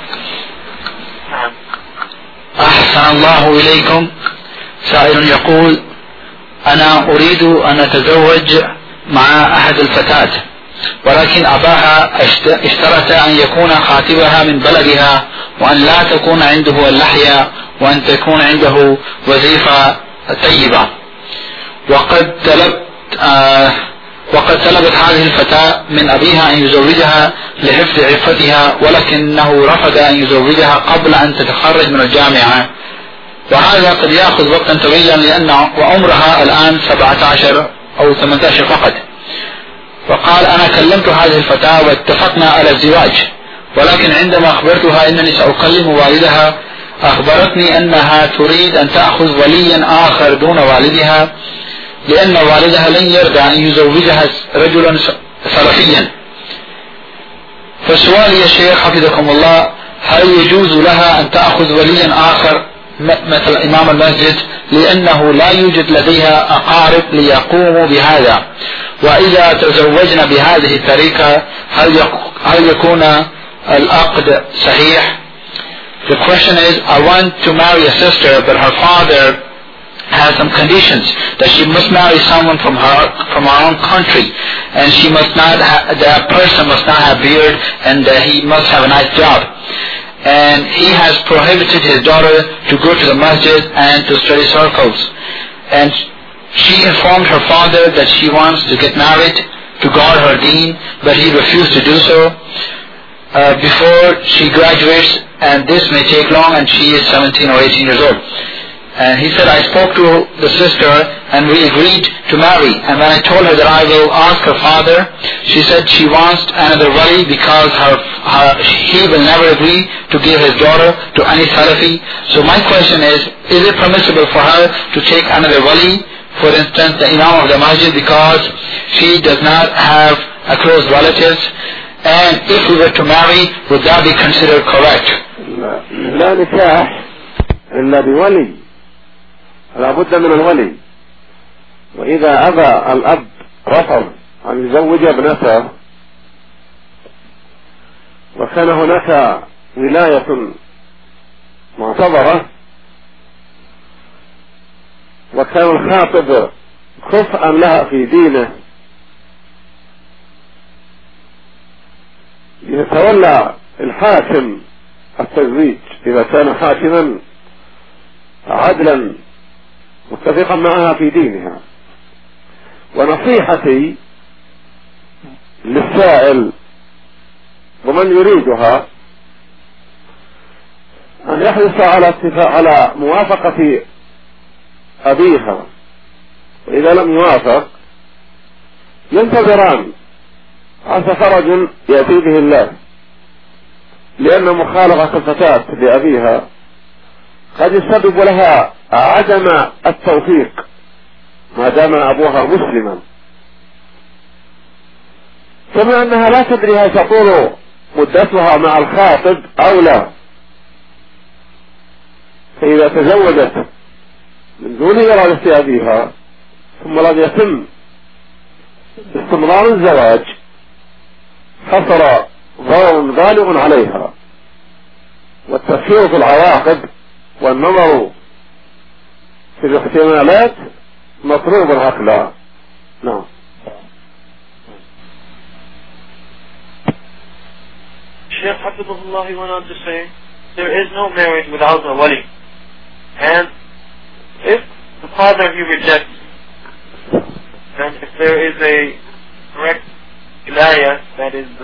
أحسن الله إليكم. سائل يقول: أنا أريد أن أتزوج مع أحد الفتاة ولكن أباها اشترط أن يكون خاطبها من بلدها، وأن لا تكون عنده اللحية، وأن تكون عنده وظيفة طيبة. وقد طلبت هذه الفتاة من أبيها أن يزوجها لحفظ عفتها، ولكنه رفض أن يزوجها قبل أن تتخرج من الجامعة، وهذا قد يأخذ وقتا طويلا لأن وعمرها الآن 17 أو 18 فقط. وقال: أنا كلمت هذه الفتاة واتفقنا على الزواج، ولكن عندما أخبرتها أنني سأكلم والدها أخبرتني أنها تريد أن تأخذ وليا آخر دون والدها، لأن والدها لن يرضى أن يزوجها رجلا سلفيا. فسؤالي يا شيخ حفظكم الله، هل يجوز لها أن تأخذ وليا آخر مثل إمام المسجد، لأنه لا يوجد لديها أقارب ليقوموا بهذا؟ وإذا تزوجنا بهذه الطريقة هل يكون العقد صحيح؟ The question is, I want to marry a sister, but her father has some conditions that she must marry someone from our own country, and she must not the person must not have beard, and he must have a nice job. And he has prohibited his daughter to go to the masjid and to study circles. And she informed her father that she wants to get married to guard her deen, but he refused to do so before she graduates, and this may take long, and she is 17 or 18 years old. And he said, I spoke to the sister and we agreed to marry. And when I told her that I will ask her father, she said she wants another wali because he will never agree to give his daughter to any Salafi. So my question is it permissible for her to take another wali, for instance the Imam of the Masjid, because she does not have a close relatives? And if we were to marry, would that be considered correct?
لا نكاح إلا بولي، لا بد من الولي. وإذا أبى الأب رفض أن يزوج ابنته وكان هناك ولاية معتبرة وكان الخاطب كفءا لها في دينه، يتولى الحاكم التزويج إذا كان حاكما عدلا متفقا معها في دينها. ونصيحتي للسائل ومن يريدها أن يحرص على موافقة أبيها، وإذا لم يوافق ينتظران عسى فرج يأتي به الله، لأن مخالفة الفتاة لأبيها قد يسبب لها عدم التوفيق ما دام أبوها مسلما، كما أنها لا تدري هل تطول مدتها مع الخاطب أو لا. فإذا تزوجت من دون إرادة أبيها ثم لم يتم استمرار الزواج حصل ضرر بالغ عليها، والتفكير في العواقب والنظر في الاحتمالات مطلوب عقلا. نعم.
Shaykh Hafidhullah, he went on to say, there is no marriage without a wali. And if the father he rejects, then if there is a correct wilayah, that is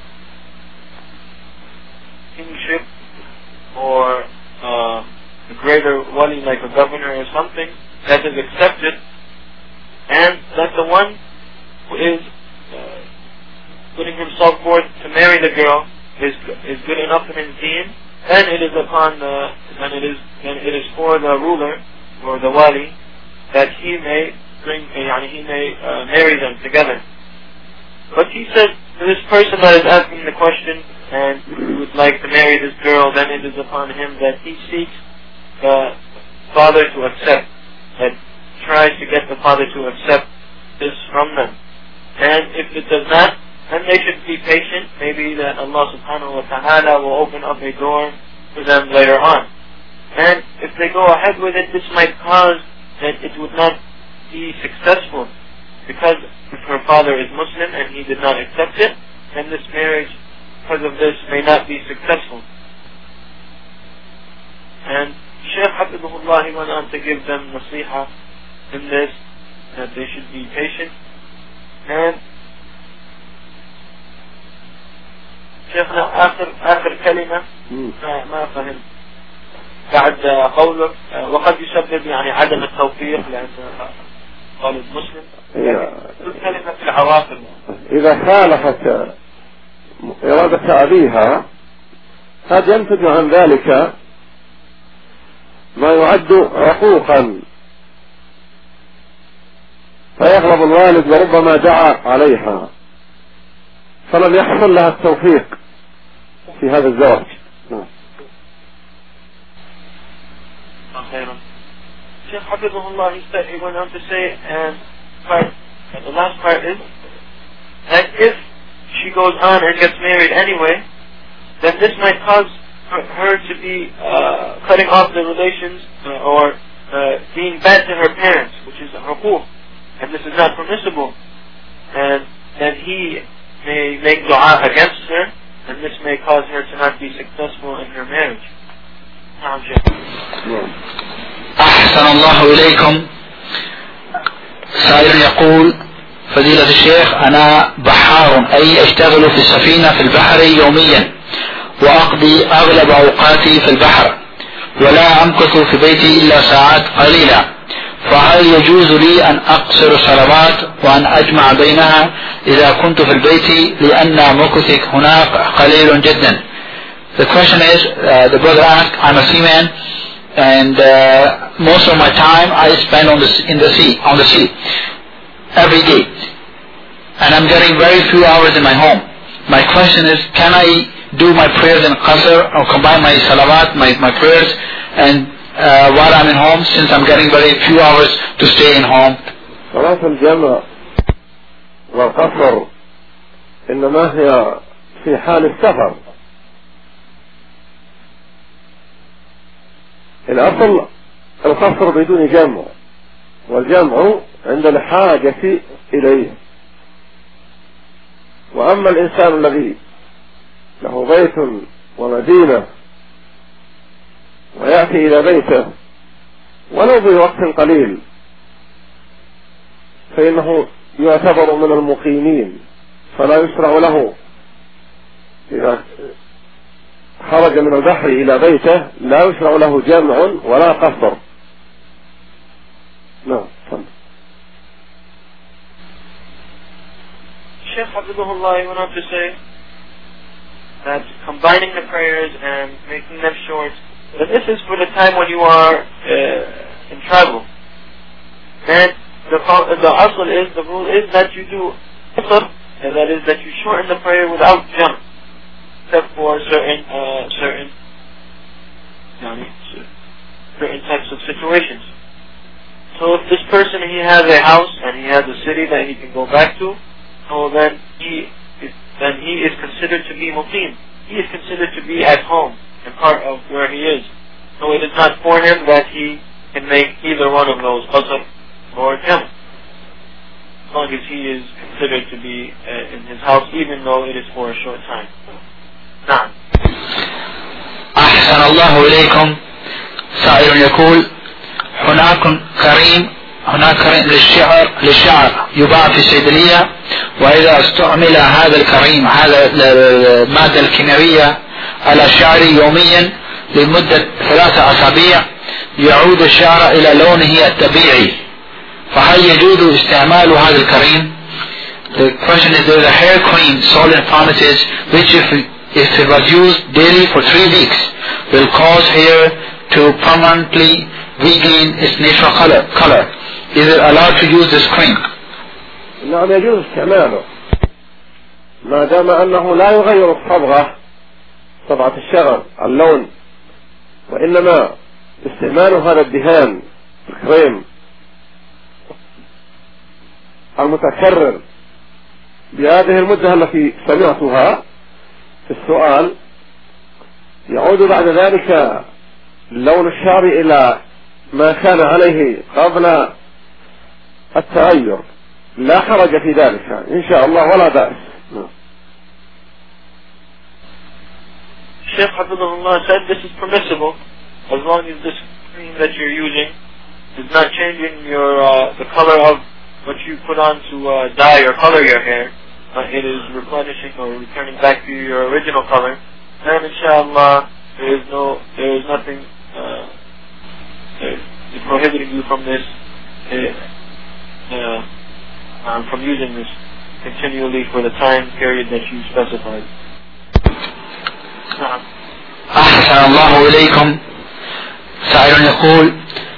kingship or a greater wali like a governor or something that is accepted, and that the one who is putting himself forth to marry the girl is good enough in his deen, then it is for the ruler or the wali that he may marry them together. But he said to this person that is asking the question and who would like to marry this girl, then it is upon him that he seeks the father to accept, that tries to get the father to accept this from them. And if it does not, then they should be patient. Maybe that Allah subhanahu wa ta'ala will open up a door for them later on. And if they go ahead with it, this might cause that it would not be successful. because if her father is Muslim and he did not accept it, then this marriage, because of this, may not be successful. And Shaykh Hafidhullah, he went on to give them nasiha in this, that they should be patient. And شيخنا آخر كلمة ما فهم بعد قولك وقد يسبب يعني عدم التوفيق لأن قال المسلم كلمة في العواقب
إذا خالفت إرادة أبيها قد ينتج عن ذلك ما يعد عقوقا، فيغلب الوالد وربما دعا عليها فلم يحصل لها التوفيق في هذا الزواج.
Sheikh Hafidhullah, he went on to say, and the last part is that if she goes on and gets married anyway, then this might cause her to be cutting off the relations or being bad to her parents, which is a huquq, and this is not permissible, and that he may make dua against her, and this may cause her to not be successful in her marriage.
أحسن الله إليكم. سائل يقول: فضيلة الشيخ، أنا بحار، أي أشتغل في السفينة في البحر يوميا وأقضي أغلب أوقاتي في البحر ولا أمكث في بيتي إلا ساعات قليلة، فهل يجوز لي أن أقصر الصلوات وأن أجمع بينها إذا كنت في البيت لأن مكثك هناك قليل جدا؟ The question is, the brother asked, I'm a seaman and most of my time I spend on the sea every day, and I'm getting very few hours in my home. My question is, can I do my prayers in qasr or combine my salawat, my prayers, and while I'm in home, since I'm getting very few hours to stay in home?
صلاة الجمع والقصر إنما هي في حال السفر. الأصل القصر بدون جمع، والجمع عند الحاجة إليه. وأما الإنسان الذي له بيت ومدينة ويأتي إلى بيته ولو بوقت قليل فإنه يعتبر من المقيمين، فلا يشرع له إذا خرج من البحر إلى بيته لا يشرع له جمع ولا قصر. نعم.
Sheikh Hafidhullah went on to say that combining the prayers and making them short, that this is for the time when you are in travel. And the asl is, the rule is that you do qasr, and that is that you shorten the prayer without jam, except for certain types of situations. So if this person, he has a house and he has a city that he can go back to, so then he is considered to be muqim. He is considered to be at home and part of where he is. So it is not for him that he can make either one of those, qasr or jam, as long as he is considered to be in his house, even though it is for a short time. نعم.
أحسن الله إليكم. سائل يقول: هناك كريم للشعر يباع في الصيدلية، وإذا استعمل هذا الكريم، هذا المادة الكيميائية، على الشعر يوميا لمدة 3 أسابيع يعود الشعر إلى لونه الطبيعي، فهل يجوز استعمال هذا الكريم؟ The question is, there is a hair cream sold in pharmacies which if it was used daily for 3 weeks will cause hair to permanently regain its natural color. Is it allowed to use this cream?
نعم، يجوز استعماله ما دام أنه لا يغير صبغة الشعر اللون، وإنما استعمال هذا الدهان الكريم المتكرر بهذه المدة التي سمعتها في السؤال يعود بعد ذلك لون الشعر إلى ما كان عليه قبل التغير، لا حرج في ذلك إن شاء الله ولا بأس.
Sheikh Hafidhullah said this is permissible as long as this cream that you're using is not changing your the color of what you put on to dye or color your hair. It is replenishing or returning back to your original color. And inshallah, there is nothing prohibiting you from this, from using this continually for the time period that you specified.
أحسن الله إليكم. سائل يقول: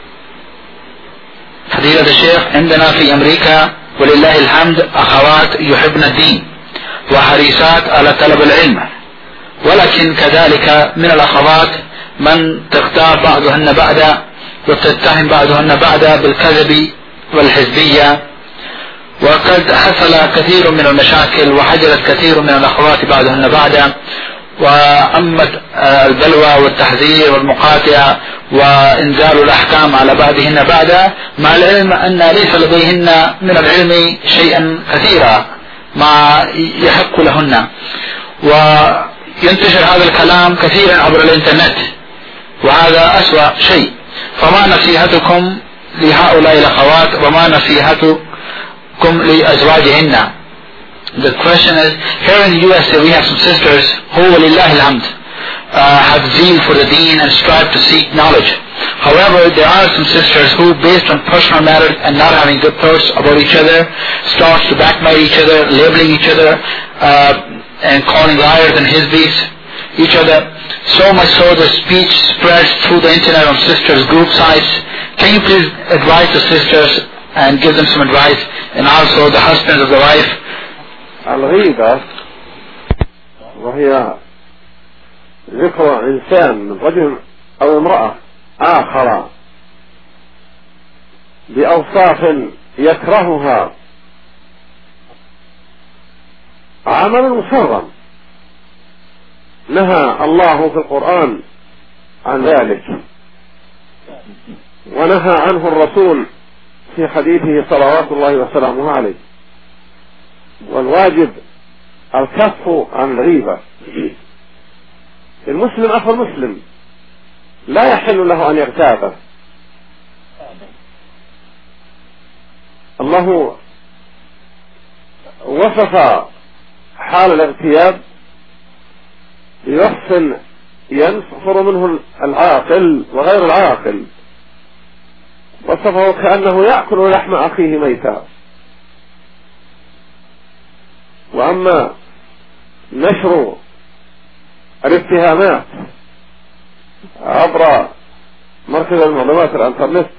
فضيلة الشيخ، عندنا في أمريكا ولله الحمد أخوات يحبن الدين وحريصات على طلب العلم، ولكن كذلك من الأخوات من تختار بعضهن بعضا وتتهم بعضهن بعضا بالكذب والحزبية، وقد حصل كثير من المشاكل وحجرت كثير من الأخوات بعضهن بعضا، وأمت البلوى والتحذير والمقاطعة وإنزال الأحكام على بعضهن بعضا، مع العلم أن ليس لديهن من العلم شيئا كثيرا ما يحق لهن، وينتشر هذا الكلام كثيرا عبر الإنترنت، وهذا أسوأ شيء. فما نصيحتكم لهؤلاء الأخوات وما نصيحتكم لأزواجهن؟ The question is, here in the USA we have some sisters who, walillah alhamd, have zeal for the deen and strive to seek knowledge. However, there are some sisters who, based on personal matters and not having good thoughts about each other, starts to backbite each other, labeling each other, and calling liars and hizbis each other. So much so the speech spreads through the internet on sisters' group sites. Can you please advise the sisters and give them some advice, and also the husbands of the wife?
الغيبة وهي ذكر إنسان من رجل أو امرأة آخر بأوصاف يكرهها عمل محرم، نهى الله في القرآن عن ذلك ونهى عنه الرسول في حديثه صلوات الله وسلامه عليه. والواجب الكف عن الغيبة. المسلم أخو المسلم لا يحل له أن يغتابه. الله وصف حال الاغتياب يحسن ينفر منه العاقل وغير العاقل، وصفه كأنه يأكل لحم أخيه ميتا. وأما نشر الاتهامات عبر مركز المعلومات الانترنت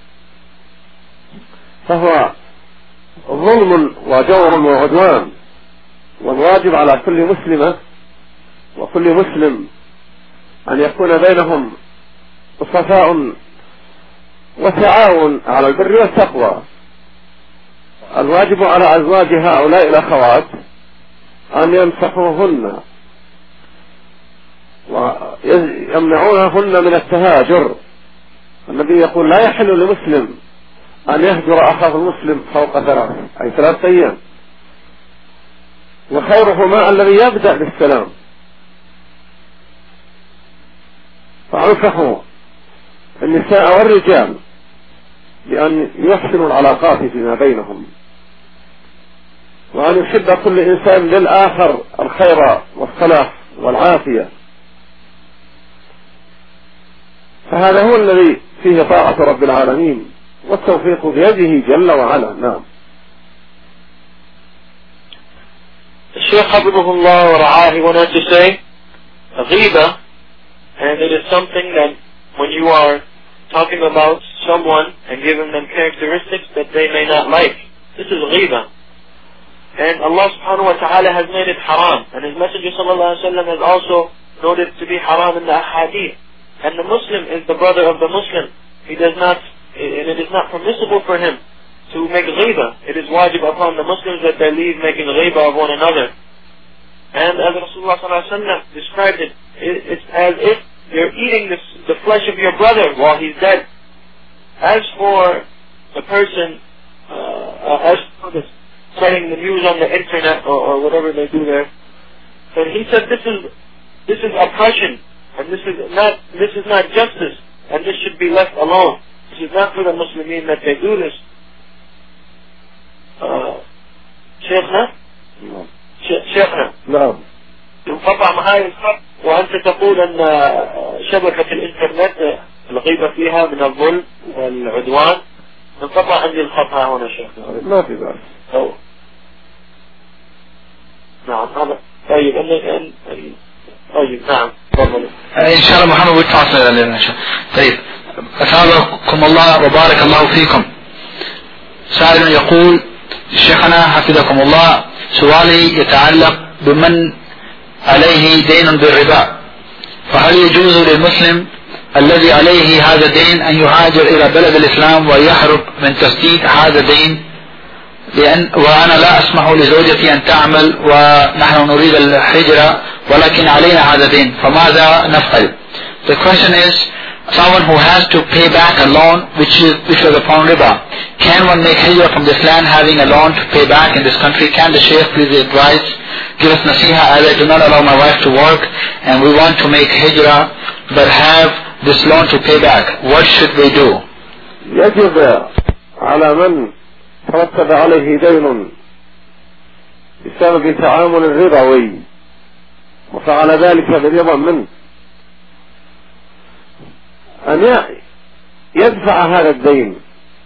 فهو ظلم وجور وعدوان، والواجب على كل مسلمة وكل مسلم أن يكون بينهم صفاء وتعاون على البر والتقوى. الواجب على أزواج هؤلاء الأخوات أن ينصحوهن ويمنعونهن من التهاجر. النبي يقول: لا يحل لمسلم أن يهجر أخاه المسلم فوق 3 أي 3 أيام، وخيرهما الذي يبدأ بالسلام. فأنصحوا النساء والرجال بأن يحسنوا العلاقات فيما بينهم، وأن يحب كل إنسان للآخر الخير والصلاح والعافية. فهذا هو الذي فيه طاعة رب العالمين، والتوفيق بيده جل وعلا. نعم.
الشيخ حفظه wa ra'ah, he wanted to say ghiba, and it is something that when you are talking about someone and giving them characteristics that they may not like, this is ghiba. And Allah subhanahu wa ta'ala has made it haram, and His Messenger sallallahu alaihi wasallam has also noted to be haram in the ahadith. And the Muslim is the brother of the Muslim. He does not, and it is not permissible for him to make ghiba. It is wajib upon the Muslims that they leave making ghiba of one another. And as Rasulullah sallallahu alaihi wasallam described it, it's as if you're eating the flesh of your brother while he's dead. As for the person, as for this, spreading the news on the internet or whatever they do there. And he said this is oppression, and this is not justice, and this should be left alone. This is not for the Muslimin that they do this. شيخنا
نعم.
انقطع معي الخط وأنت تقول أن شبكة الإنترنت الغيبة فيها من الظلم والعدوان. انقطع عندي الخط ها هنا شيخنا.
ما في بأس.
نعم هذا طيب طيب نعم تفضل.
إن شاء الله محمد بيتواصل علينا إن شاء الله. طيب أثابكم الله وبارك الله فيكم. سائل يقول شيخنا حفظكم الله، سؤالي يتعلق بمن عليه دين بالربا، فهل يجوز للمسلم الذي عليه هذا الدين أن يهاجر إلى بلد الإسلام ويحرم من تسديد هذا الدين؟ وأنا لا أسمح لزوجتي أن تعمل ونحن نريد الهجرة ولكن علينا هذا الدين، فماذا نفعل؟ The question is, someone who has to pay back a loan which was upon riba, can one make hijrah from this land having a loan to pay back in this country? Can the Shaykh please advise, give us nasiha, as I do not allow my wife to work and we want to make hijrah but have this loan to pay back. What should we do?
يجب على من ترتب عليه دين بسبب تعامل ربوي وفعل ذلك برضا منه أن يدفع هذا الدين،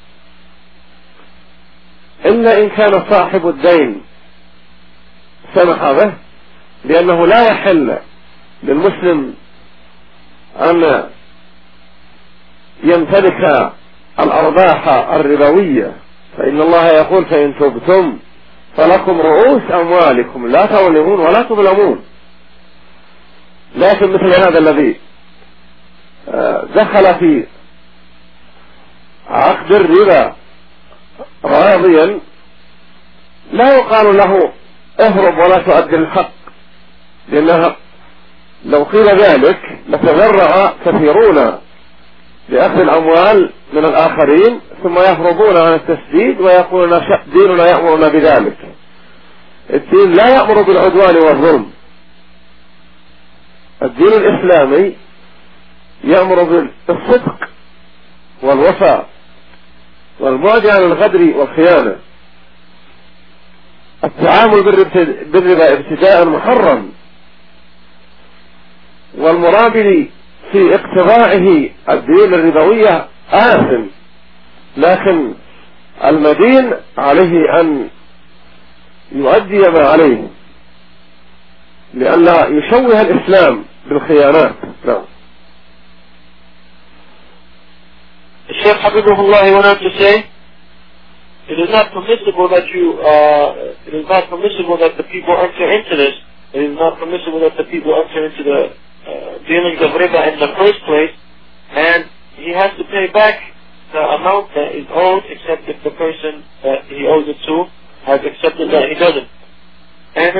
إلا إن كان صاحب الدين سمح به، لأنه لا يحل للمسلم أن يمتلك الأرباح الربوية، فإن الله يقول فإن تبتم فلكم رؤوس أموالكم لا تظلمون ولا تظلمون. لكن مثل هذا الذي دخل في عقد الربا راضيا لا يقال له اهرب ولا تؤدي الحق، لأنها لو قيل ذلك لتذرع كثيرون لأخذ الأموال من الآخرين ثم يهربون عن التسديد ويقولون ديننا يأمرنا بذلك. الدين لا يأمر بالعدوان والظلم، الدين الإسلامي يأمر بالصدق والوفاء والبعد عن الغدر والخيانة. التعامل بالربا ابتداء محرم، والمرابل في اقتضاعه الدين الربوية آثم، لكن المدين عليه أن يؤدي ما عليه لئلا يشوه الإسلام بالخيانات. نعم.
Sheikh Habibullah wanted to say, it is not permissible that it is not permissible that the people enter into this. It is not permissible that the people enter into the dealings of riba in the first place, and he has to pay back the amount that is owed, except if the person that he owes it to has accepted that he doesn't. And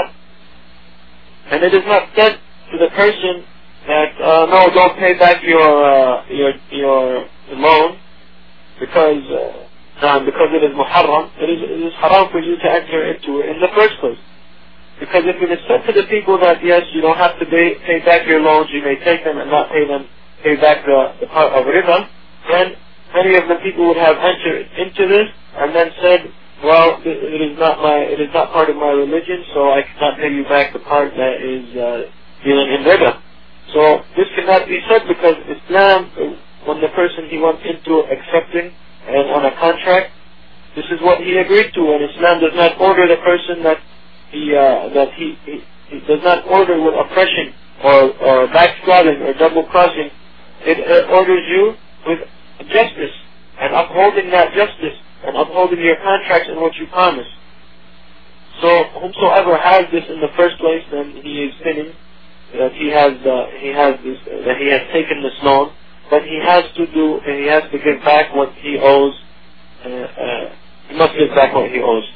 it is not said to the person that no, don't pay back your loan because it is muharram. It is haram for you to enter into it in the first place. Because if it is said to the people that yes, you don't have to pay back your loans, you may take them and not pay back the part of riba, then many of the people would have entered into this and then said, well, it is not part of my religion, so I cannot pay you back the part that is dealing in riba. So this cannot be said, because Islam, when the person he went into accepting and on a contract, this is what he agreed to, and Islam does not order the person that he does not order with oppression or backsliding or double crossing. It orders you with justice and upholding that justice and upholding your contracts and what you promise. So whomsoever has this in the first place, then he is sinning that he has taken this loan, but he has to give back what he owes. He must give back what he owes.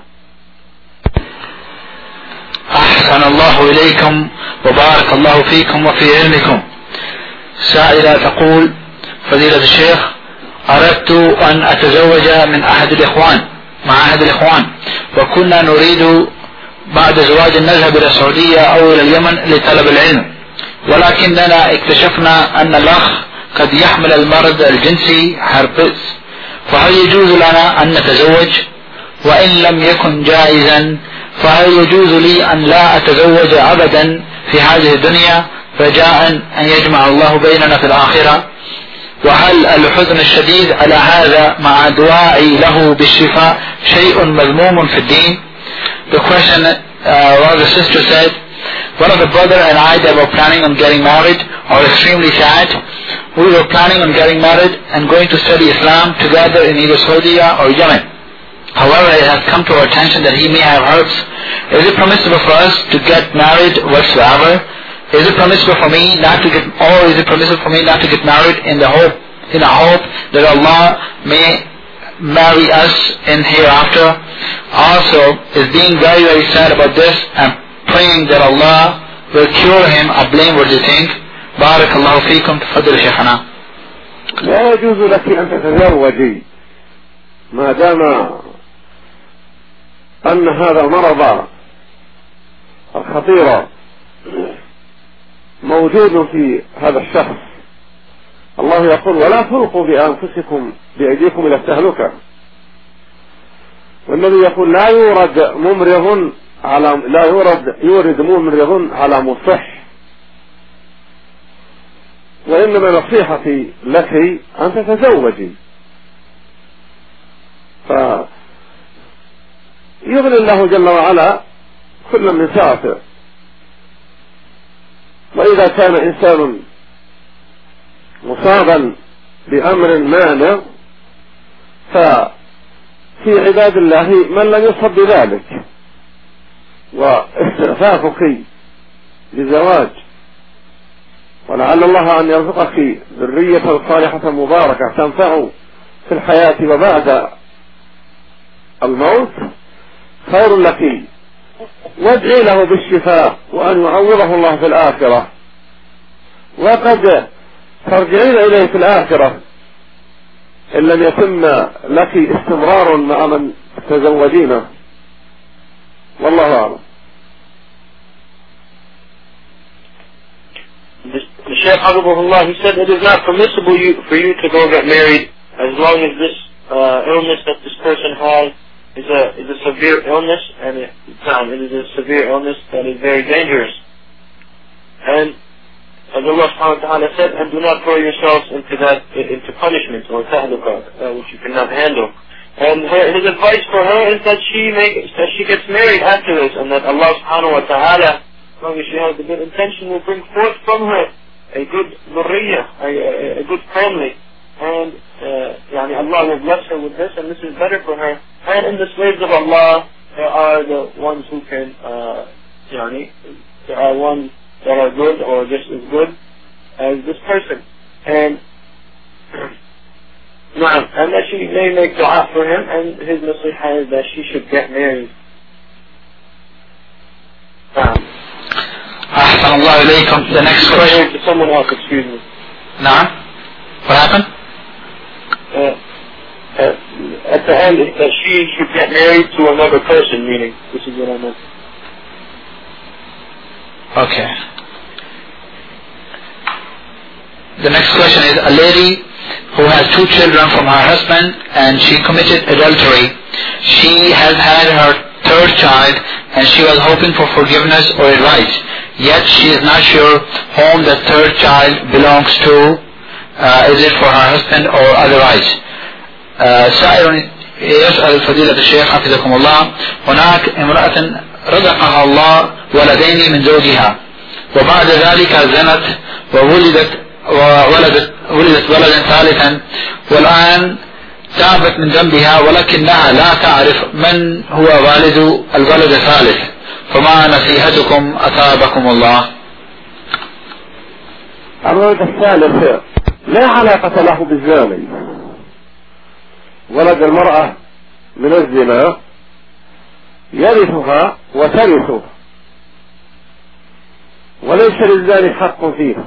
أحسن الله إليكم وبارك الله فيكم وفي علمكم. سائلة تقول: فضيلة الشيخ، أردت أن أتزوج من أحد الإخوان مع أحد الإخوان، وكنا نريد بعد زواج نذهب إلى السعودية أو إلى اليمن لطلب العلم، ولكننا اكتشفنا أن الأخ قد يحمل المرض الجنسي هربس، فهل يجوز لنا أن نتزوج؟ وإن لم يكن جائزا فهل يجوز لي أن لا أتزوج أبدا في هذه الدنيا رجاء أن يجمع الله بيننا في الآخرة؟ وهل الحزن الشديد على هذا مع دعائي له بالشفاء شيء مذموم في الدين؟ The question was, the sister said, one of the brother and I that were planning on getting married are extremely sad. We were planning on getting married and going to study Islam together in either Saudi or Yemen. However, it has come to our attention that he may have herbs. Is it permissible for us to get married whatsoever? Is it permissible for me not to get, or is it permissible for me not to get married in a hope that Allah may marry us in hereafter? Also, is being very, very sad about this and praying that Allah will cure him a blameworthy thing. Barakallahu feekum. تفضل شيخنا.
لا يجوز لك أن تتزوجي ما دام أن هذا المرض الخطير موجود في هذا الشخص. الله يقول ولا تلقوا بأنفسكم بأيديكم إلى التهلكة، والنبي يقول لا يورد ممرض على مصح. وإنما نصيحتي لك أن تتزوجي، فيغني الله جل وعلا كل من سعته. وإذا كان إنسان مصابا بأمر مانع ففي عباد الله من لم يصب بذلك، واستعفافك بزواج ولعل الله أن يرزقك ذرية صالحة مباركة تنفع في الحياة وبعد الموت خير لك، وادعي له بالشفاء وأن يعوضه الله في الآخرة، وقد ترجعين إليه في الآخرة إن لم يتم لك استمرار مع من تزوجينه. والله أعلم.
The Shaykh Habibullah, he said it is not permissible for you to go get married as long as this illness that this person has is a severe illness, and it is a severe illness that is very dangerous. And as Allah subhanahu wa ta'ala said, and do not throw yourselves into punishment or tahluka, which you cannot handle. And his advice for her is that she gets married after this, and that Allah subhanahu wa ta'ala, as long as she has a good intention, will bring forth from her a good dhurriyyah, a good family, and Allah will bless her with this, and this is better for her. And in the slaves of Allah, there are the ones who can, there are ones that are good or just as good as this person, and that she may make dua for him, and his nasiha is that she should get married.
Ahsanallahu ilaykum. The next question.
To someone else, excuse me.
Naam? What happened?
At the end, that she should get married to another person, meaning, this is what I meant.
Okay. The next question is, a lady who has 2 children from her husband and she committed adultery. She has had her 3rd child and she was hoping for forgiveness or advice. Yet she is not sure whom the 3rd child belongs to. Is it for her husband or otherwise? سائل يسأل فضيلة الشيخ حفظكم الله، هناك امرأة رزقها الله ولدين من زوجها، وبعد ذلك زنت وولدت ولدا ثالثا، والآن تابت من ذنبها ولكنها لا تعرف من هو والد الولد الثالث، فما نصيحتكم أثابكم الله؟
الولد الثالث لا علاقة له بالزاني. ولد المرأة من الزنا يرثها وترثه، وليس للزاني حق فيها.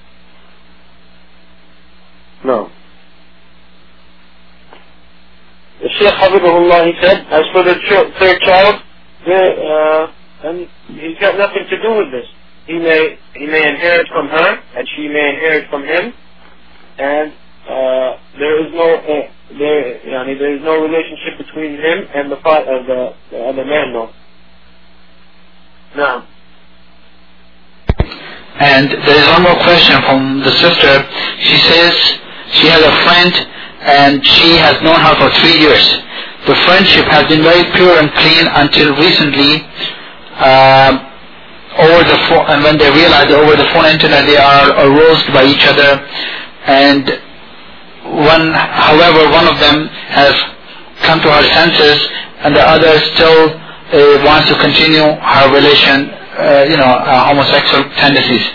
نعم.
Shaykh Habibullah, he said, as for the third child, and he's got nothing to do with this. He may inherit from her, and she may inherit from him, and there is no relationship between him and the other man, no. Now.
And there is one more question from the sister. She says she has a friend and she has known her for 3 years. The friendship has been very pure and clean until recently. Over the phone, and when they realize that over the phone internet they are aroused by each other, and however one of them has come to her senses and the other still wants to continue her relation, homosexual tendencies.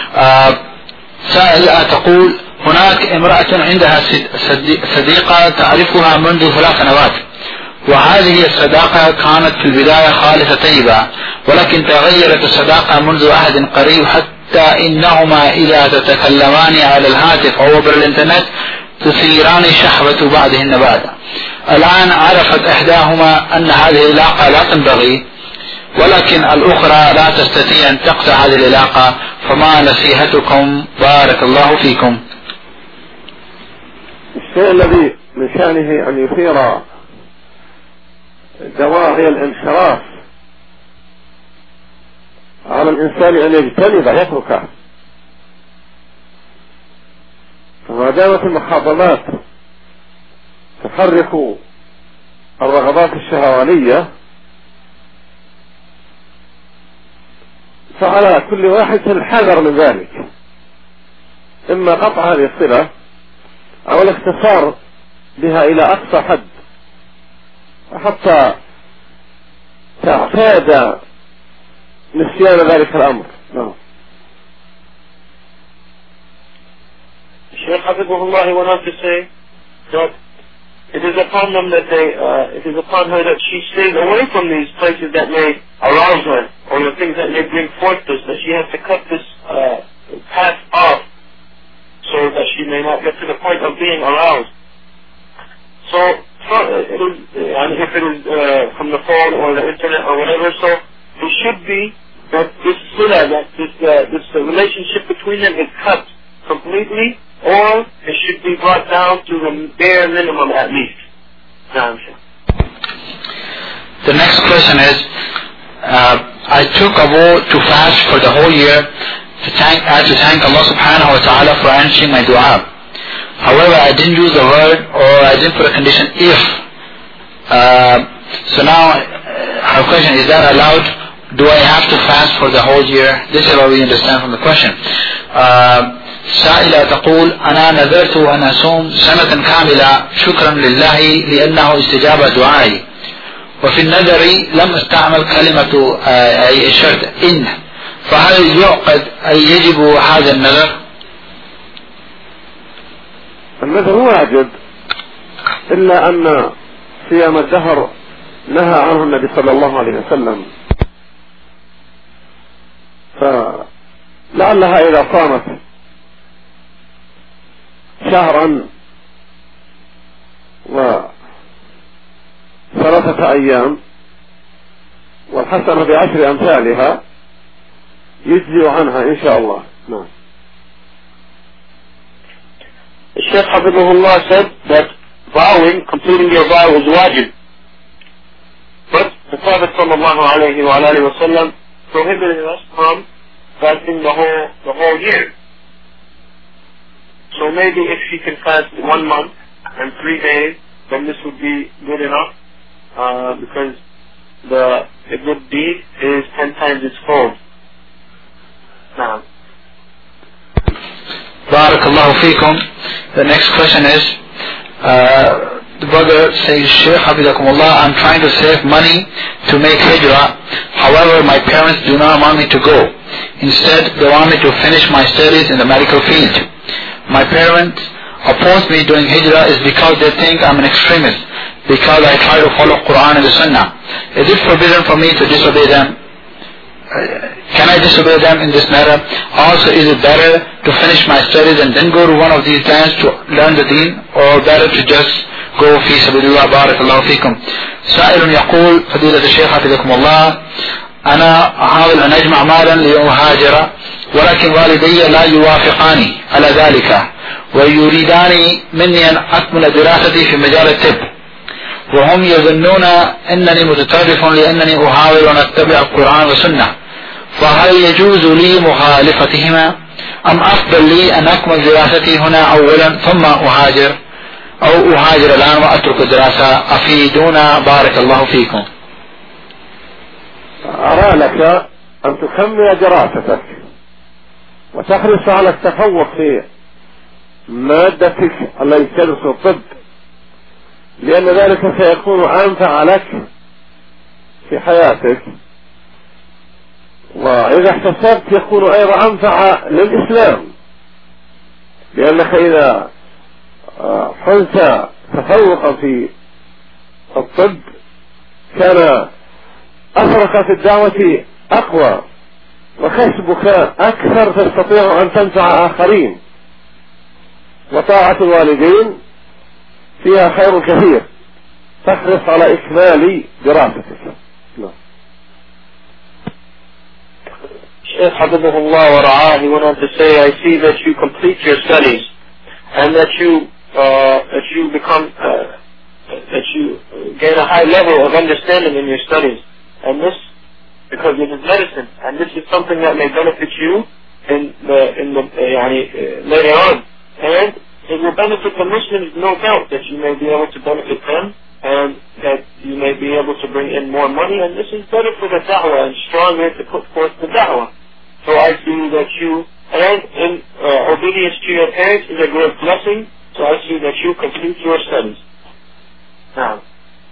سائلة تقول هناك امرأة عندها صديقة تعرفها منذ 3 سنوات، وهذه الصداقة كانت في البداية خالصة طيبة، ولكن تغيرت الصداقة منذ عهد قريب حتى إنهما إذا تتكلمان على الهاتف أو عبر الإنترنت تثيران شهوة بعضهن بعضا. الآن عرفت إحداهما أن هذه العلاقة لا تنبغي، ولكن الأخرى لا تستطيع أن تقطع هذه العلاقة، فما نصيحتكم؟ بارك الله فيكم.
الشيء الذي من شأنه أن يثير دواعي الانحراف على الإنسان أن يجتنب يتركه. فما دامت المخاطبات تحرك الرغبات الشهوانية فعلى كل واحد الحذر من ذلك، إما قطع هذه الصلة أو الاختصار بها إلى أقصى حد حتى تعتاد نسيان ذلك الأمر.
Shaykh Habibullah went on to say that it is upon them that it is upon her that she stays away from these places that may arouse her, or the things that may bring forth this, that she has to cut this path off so that she may not get to the point of being aroused. So, if it is from the phone or the internet or whatever, so it should be that this sila, that this relationship between them is cut completely, or it should be brought down to the bare minimum at least.
The next question is, I took a vow to fast for the whole year to thank Allah subhanahu wa ta'ala for answering my dua. However, I didn't use the word, or I didn't put a condition if. So now, her question, is that allowed? Do I have to fast for the whole year? This is what we understand from the question. سائلة تقول أنا نذرت أن أصوم سنة كاملة شكرا لله لأنه استجاب دعائي، وفي النذر لم استعمل كلمة أي شرط إن، فهل يعقد أي يجب هذا النذر؟
النذر واجب، إلا أن صيام الدهر نهى عنه النبي صلى الله عليه وسلم، فلعلها إذا صامت شهرا و3 أيام والحسنة ب10 أمثالها يجزي عنها إن شاء الله. نعم.
Shaykh Habibullah said that vowing, completing your vow is wajib. But the Prophet sallallahu alayhi wa alihi wa sallam prohibited us from fasting the whole year. So maybe if she can fast 1 month and 3 days, then this would be good enough, because a good deed is 10 times its fold. Now.
Barakallahu feekum. The next question is, the brother says, Shaykh Hafizakumullah, I'm trying to save money to make hijrah. However, my parents do not want me to go. Instead, they want me to finish my studies in the medical field. My parents oppose me doing hijrah is because they think I'm an extremist, because I try to follow Quran and the Sunnah. Is it forbidden for me to disobey them? Can I disobey them in this matter? Also, is it better to finish my studies and then go to one of these lands to learn the deen, or better to just go في سبيل الله. بارك الله فيكم. سائل يقول: فضيلة الشيخ حفظكم الله، أنا أحاول أن أجمع مالا لأهاجر، ولكن والدي لا يوافقاني على ذلك ويريدان مني أن أكمل دراستي في مجال الطب، وهم يظنون أنني متطرف لأنني أحاول أن أتبع القرآن والسنة، فهل يجوز لي مخالفتهما أم أفضل لي أن أكمل دراستي هنا أولا ثم أهاجر، أو أهاجر الآن وأترك الدراسة؟ أفيدونا بارك الله فيكم.
أرى لك أن تكمل دراستك وتحرص على التفوق في مادتك التي تدرس الطب، لأن ذلك سيكون أنفع لك في حياتك، وإذا احتسبت يكون أيضا أنفع للإسلام، لأنك إذا حلت تفوقا في الطب كان أثرك في الدعوة أقوى وكسبك أكثر، تستطيع أن تنفع آخرين، وطاعة الوالدين فيها خير كثير، تحرص على إكمال دراستك.
Sheikh Habibullah wa Ra'ah, he went on to say, I see that you complete your studies and that you become that you gain a high level of understanding in your studies, and this because it is medicine, and this is something that may benefit you in the later on, and it will benefit the Muslims, no doubt, that you may be able to benefit them and that you may be able to bring in more money, and this is better for the da'wah and stronger to put forth the da'wah. So I see that you, and in obedience to your parents is a great blessing, so I see that you complete your studies. Now.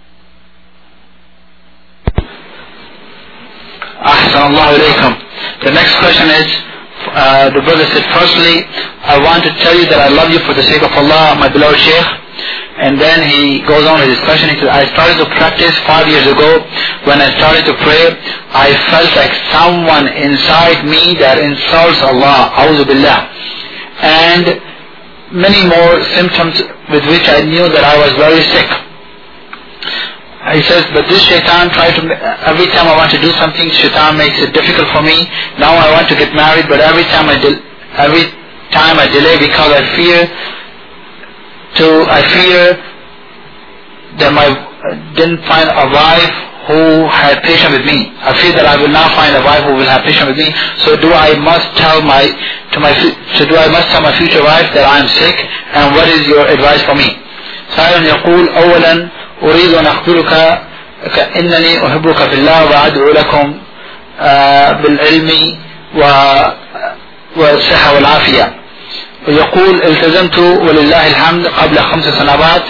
Ahsan Allah ilaykum. The next question is, the brother said, firstly, I want to tell you that I love you for the sake of Allah, my beloved Shaykh. And then he goes on with his question. He says, I started to practice 5 years ago. When I started to pray, I felt like someone inside me that insults Allah, A'udhu Billah, and many more symptoms with which I knew that I was very sick. He says, but this shaitan every time I want to do something, shaitan makes it difficult for me. Now I want to get married, but every time I delay because I fear that I didn't find a wife who had patience with me. I fear that I will not find a wife who will have patience with me. So I must tell my future wife that I am sick, and what is your advice for me? سائل يقول: أولا أريد أن أخبرك إنني أحبك في الله وأدعو لكم بالعلم والصحة والعافية. ويقول: التزمت ولله الحمد قبل 5 سنوات،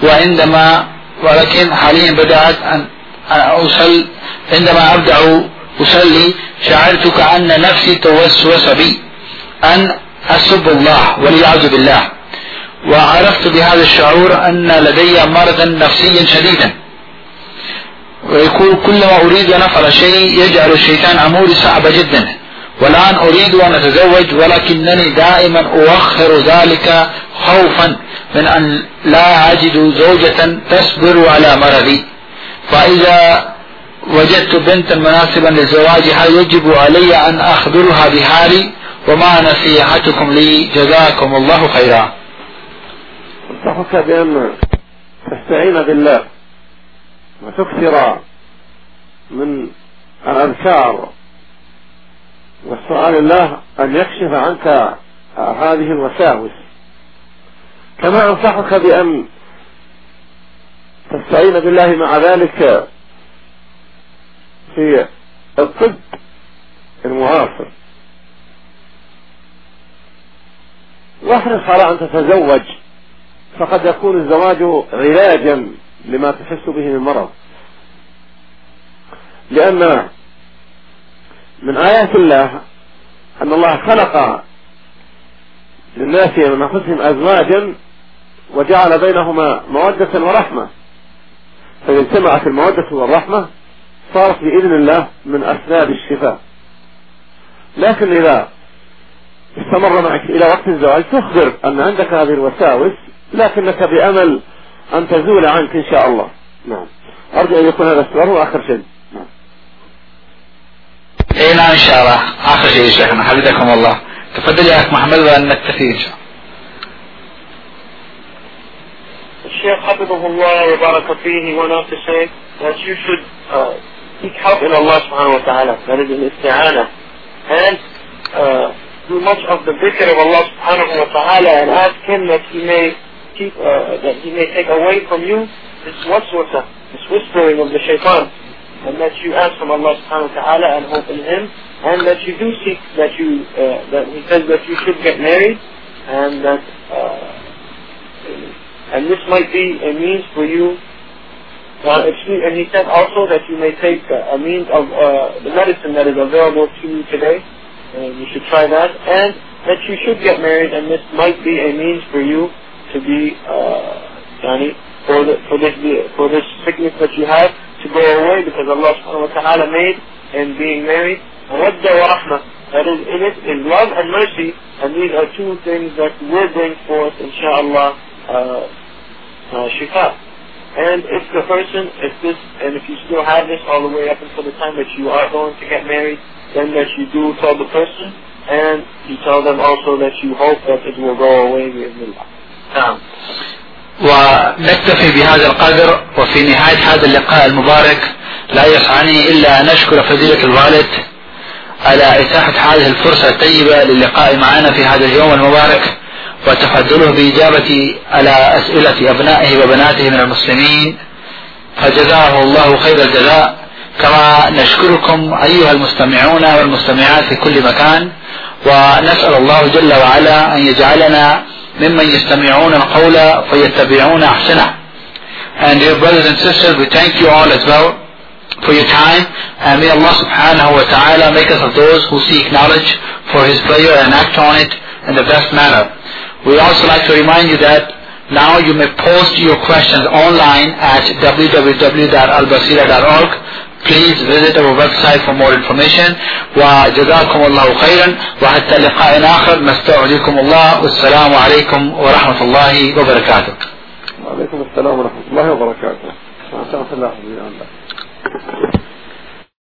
ولكن حاليا بدأت أن أصل. عندما أبدأ أصلي شعرت كأن نفسي توسوس بي أن أسب الله والعياذ بالله، وعرفت بهذا الشعور أن لدي مرضا نفسيا شديدا. ويقول: كلما أريد أن أفعل شيء يجعل الشيطان أموري صعبة جدا، والآن أريد أن أتزوج ولكنني دائما أؤخر ذلك خوفا من أن لا أجد زوجة تصبر على مرضي، فإذا وجدت بنتا مناسبا للزواج هل يجب علي أن أخبرها بحالي؟ وما نصيحتكم لي؟ جزاكم الله خيرا.
أنصحك بأن تستعين بالله وتكثر من الأذكار والسؤال الله أن يكشف عنك هذه الوساوس، كما أنصحك بأن تستعين بالله مع ذلك في الطب المعاصر، واحرص على أن تتزوج، فقد يكون الزواج علاجا لما تحس به من مرض، لأن من آيات الله أن الله خلق للناس من أنفسهم أزواجا وجعل بينهما مودة ورحمة، فإذا اجتمعت المودة والرحمة صارت بإذن الله من أسباب الشفاء. لكن إذا استمر معك إلى وقت الزواج تخبر أن عندك هذه الوساوس، لكنك بأمل أن تزول عنك إن شاء الله. نعم. أرجو أن يكون هذا السؤال هو آخر شيء. نعم.
إيه نعم إن شاء الله آخر شيء شيخنا حفظكم الله. تفضل يا أخ محمد وأن نكتفي إن شاء الله.
Sheikh Hafidhullah wa Baraka Fihi went on to say that you should seek help in Allah subhanahu wa ta'ala, that is in isti'anah, and do much of the dhikr of Allah subhanahu wa ta'ala and ask Him that He may keep, that He may take away from you this waswasa, this whispering of the shaitan, and that you ask from Allah subhanahu wa ta'ala and hope in Him, and that you do seek that you, that He says that you should get married, and that and this might be a means for you. And he said also that you may take a means of the medicine that is available to you today, and you should try that, and that you should get married, and this might be a means for you to be for this sickness that you have to go away, because Allah subhanahu wa ta'ala made in being married mawadda wa rahmah, that is, in it is love and mercy, and these are two things that will bring forth inshaAllah shifa. And if the person, if you still have this all the way up until the time that you are going to get married, then that you do tell the person, and you tell them also that you hope that it will go away بإذن الله. نعم.
ونكتفي بهذا القدر. وفي نهاية هذا اللقاء المبارك لا يسعني إلا أن أشكر فضيلة الوالد على إتاحة هذه الفرصة الطيبة للقاء معنا في هذا اليوم المبارك، وتفضله بإجابة على أسئلة أبنائه وبناته من المسلمين، فجزاه الله خير الجزاء. كما نشكركم أيها المستمعون والمستمعات في كل مكان، ونسأل الله جل وعلا أن يجعلنا ممن يستمعون القول فيتبعون أحسنه. And dear brothers and sisters, we thank you all as well for your time, and may Allah subhanahu wa ta'ala make us of those who seek knowledge for His pleasure and act on it in the best manner. We also like to remind you that now you may post your questions online at www.albasira.org. Please visit our website for more information. وجزاكم الله خيرا، وحتى لقاء آخر نستودعكم الله، والسلام عليكم ورحمة الله وبركاته.
وعليكم السلام ورحمة الله وبركاته.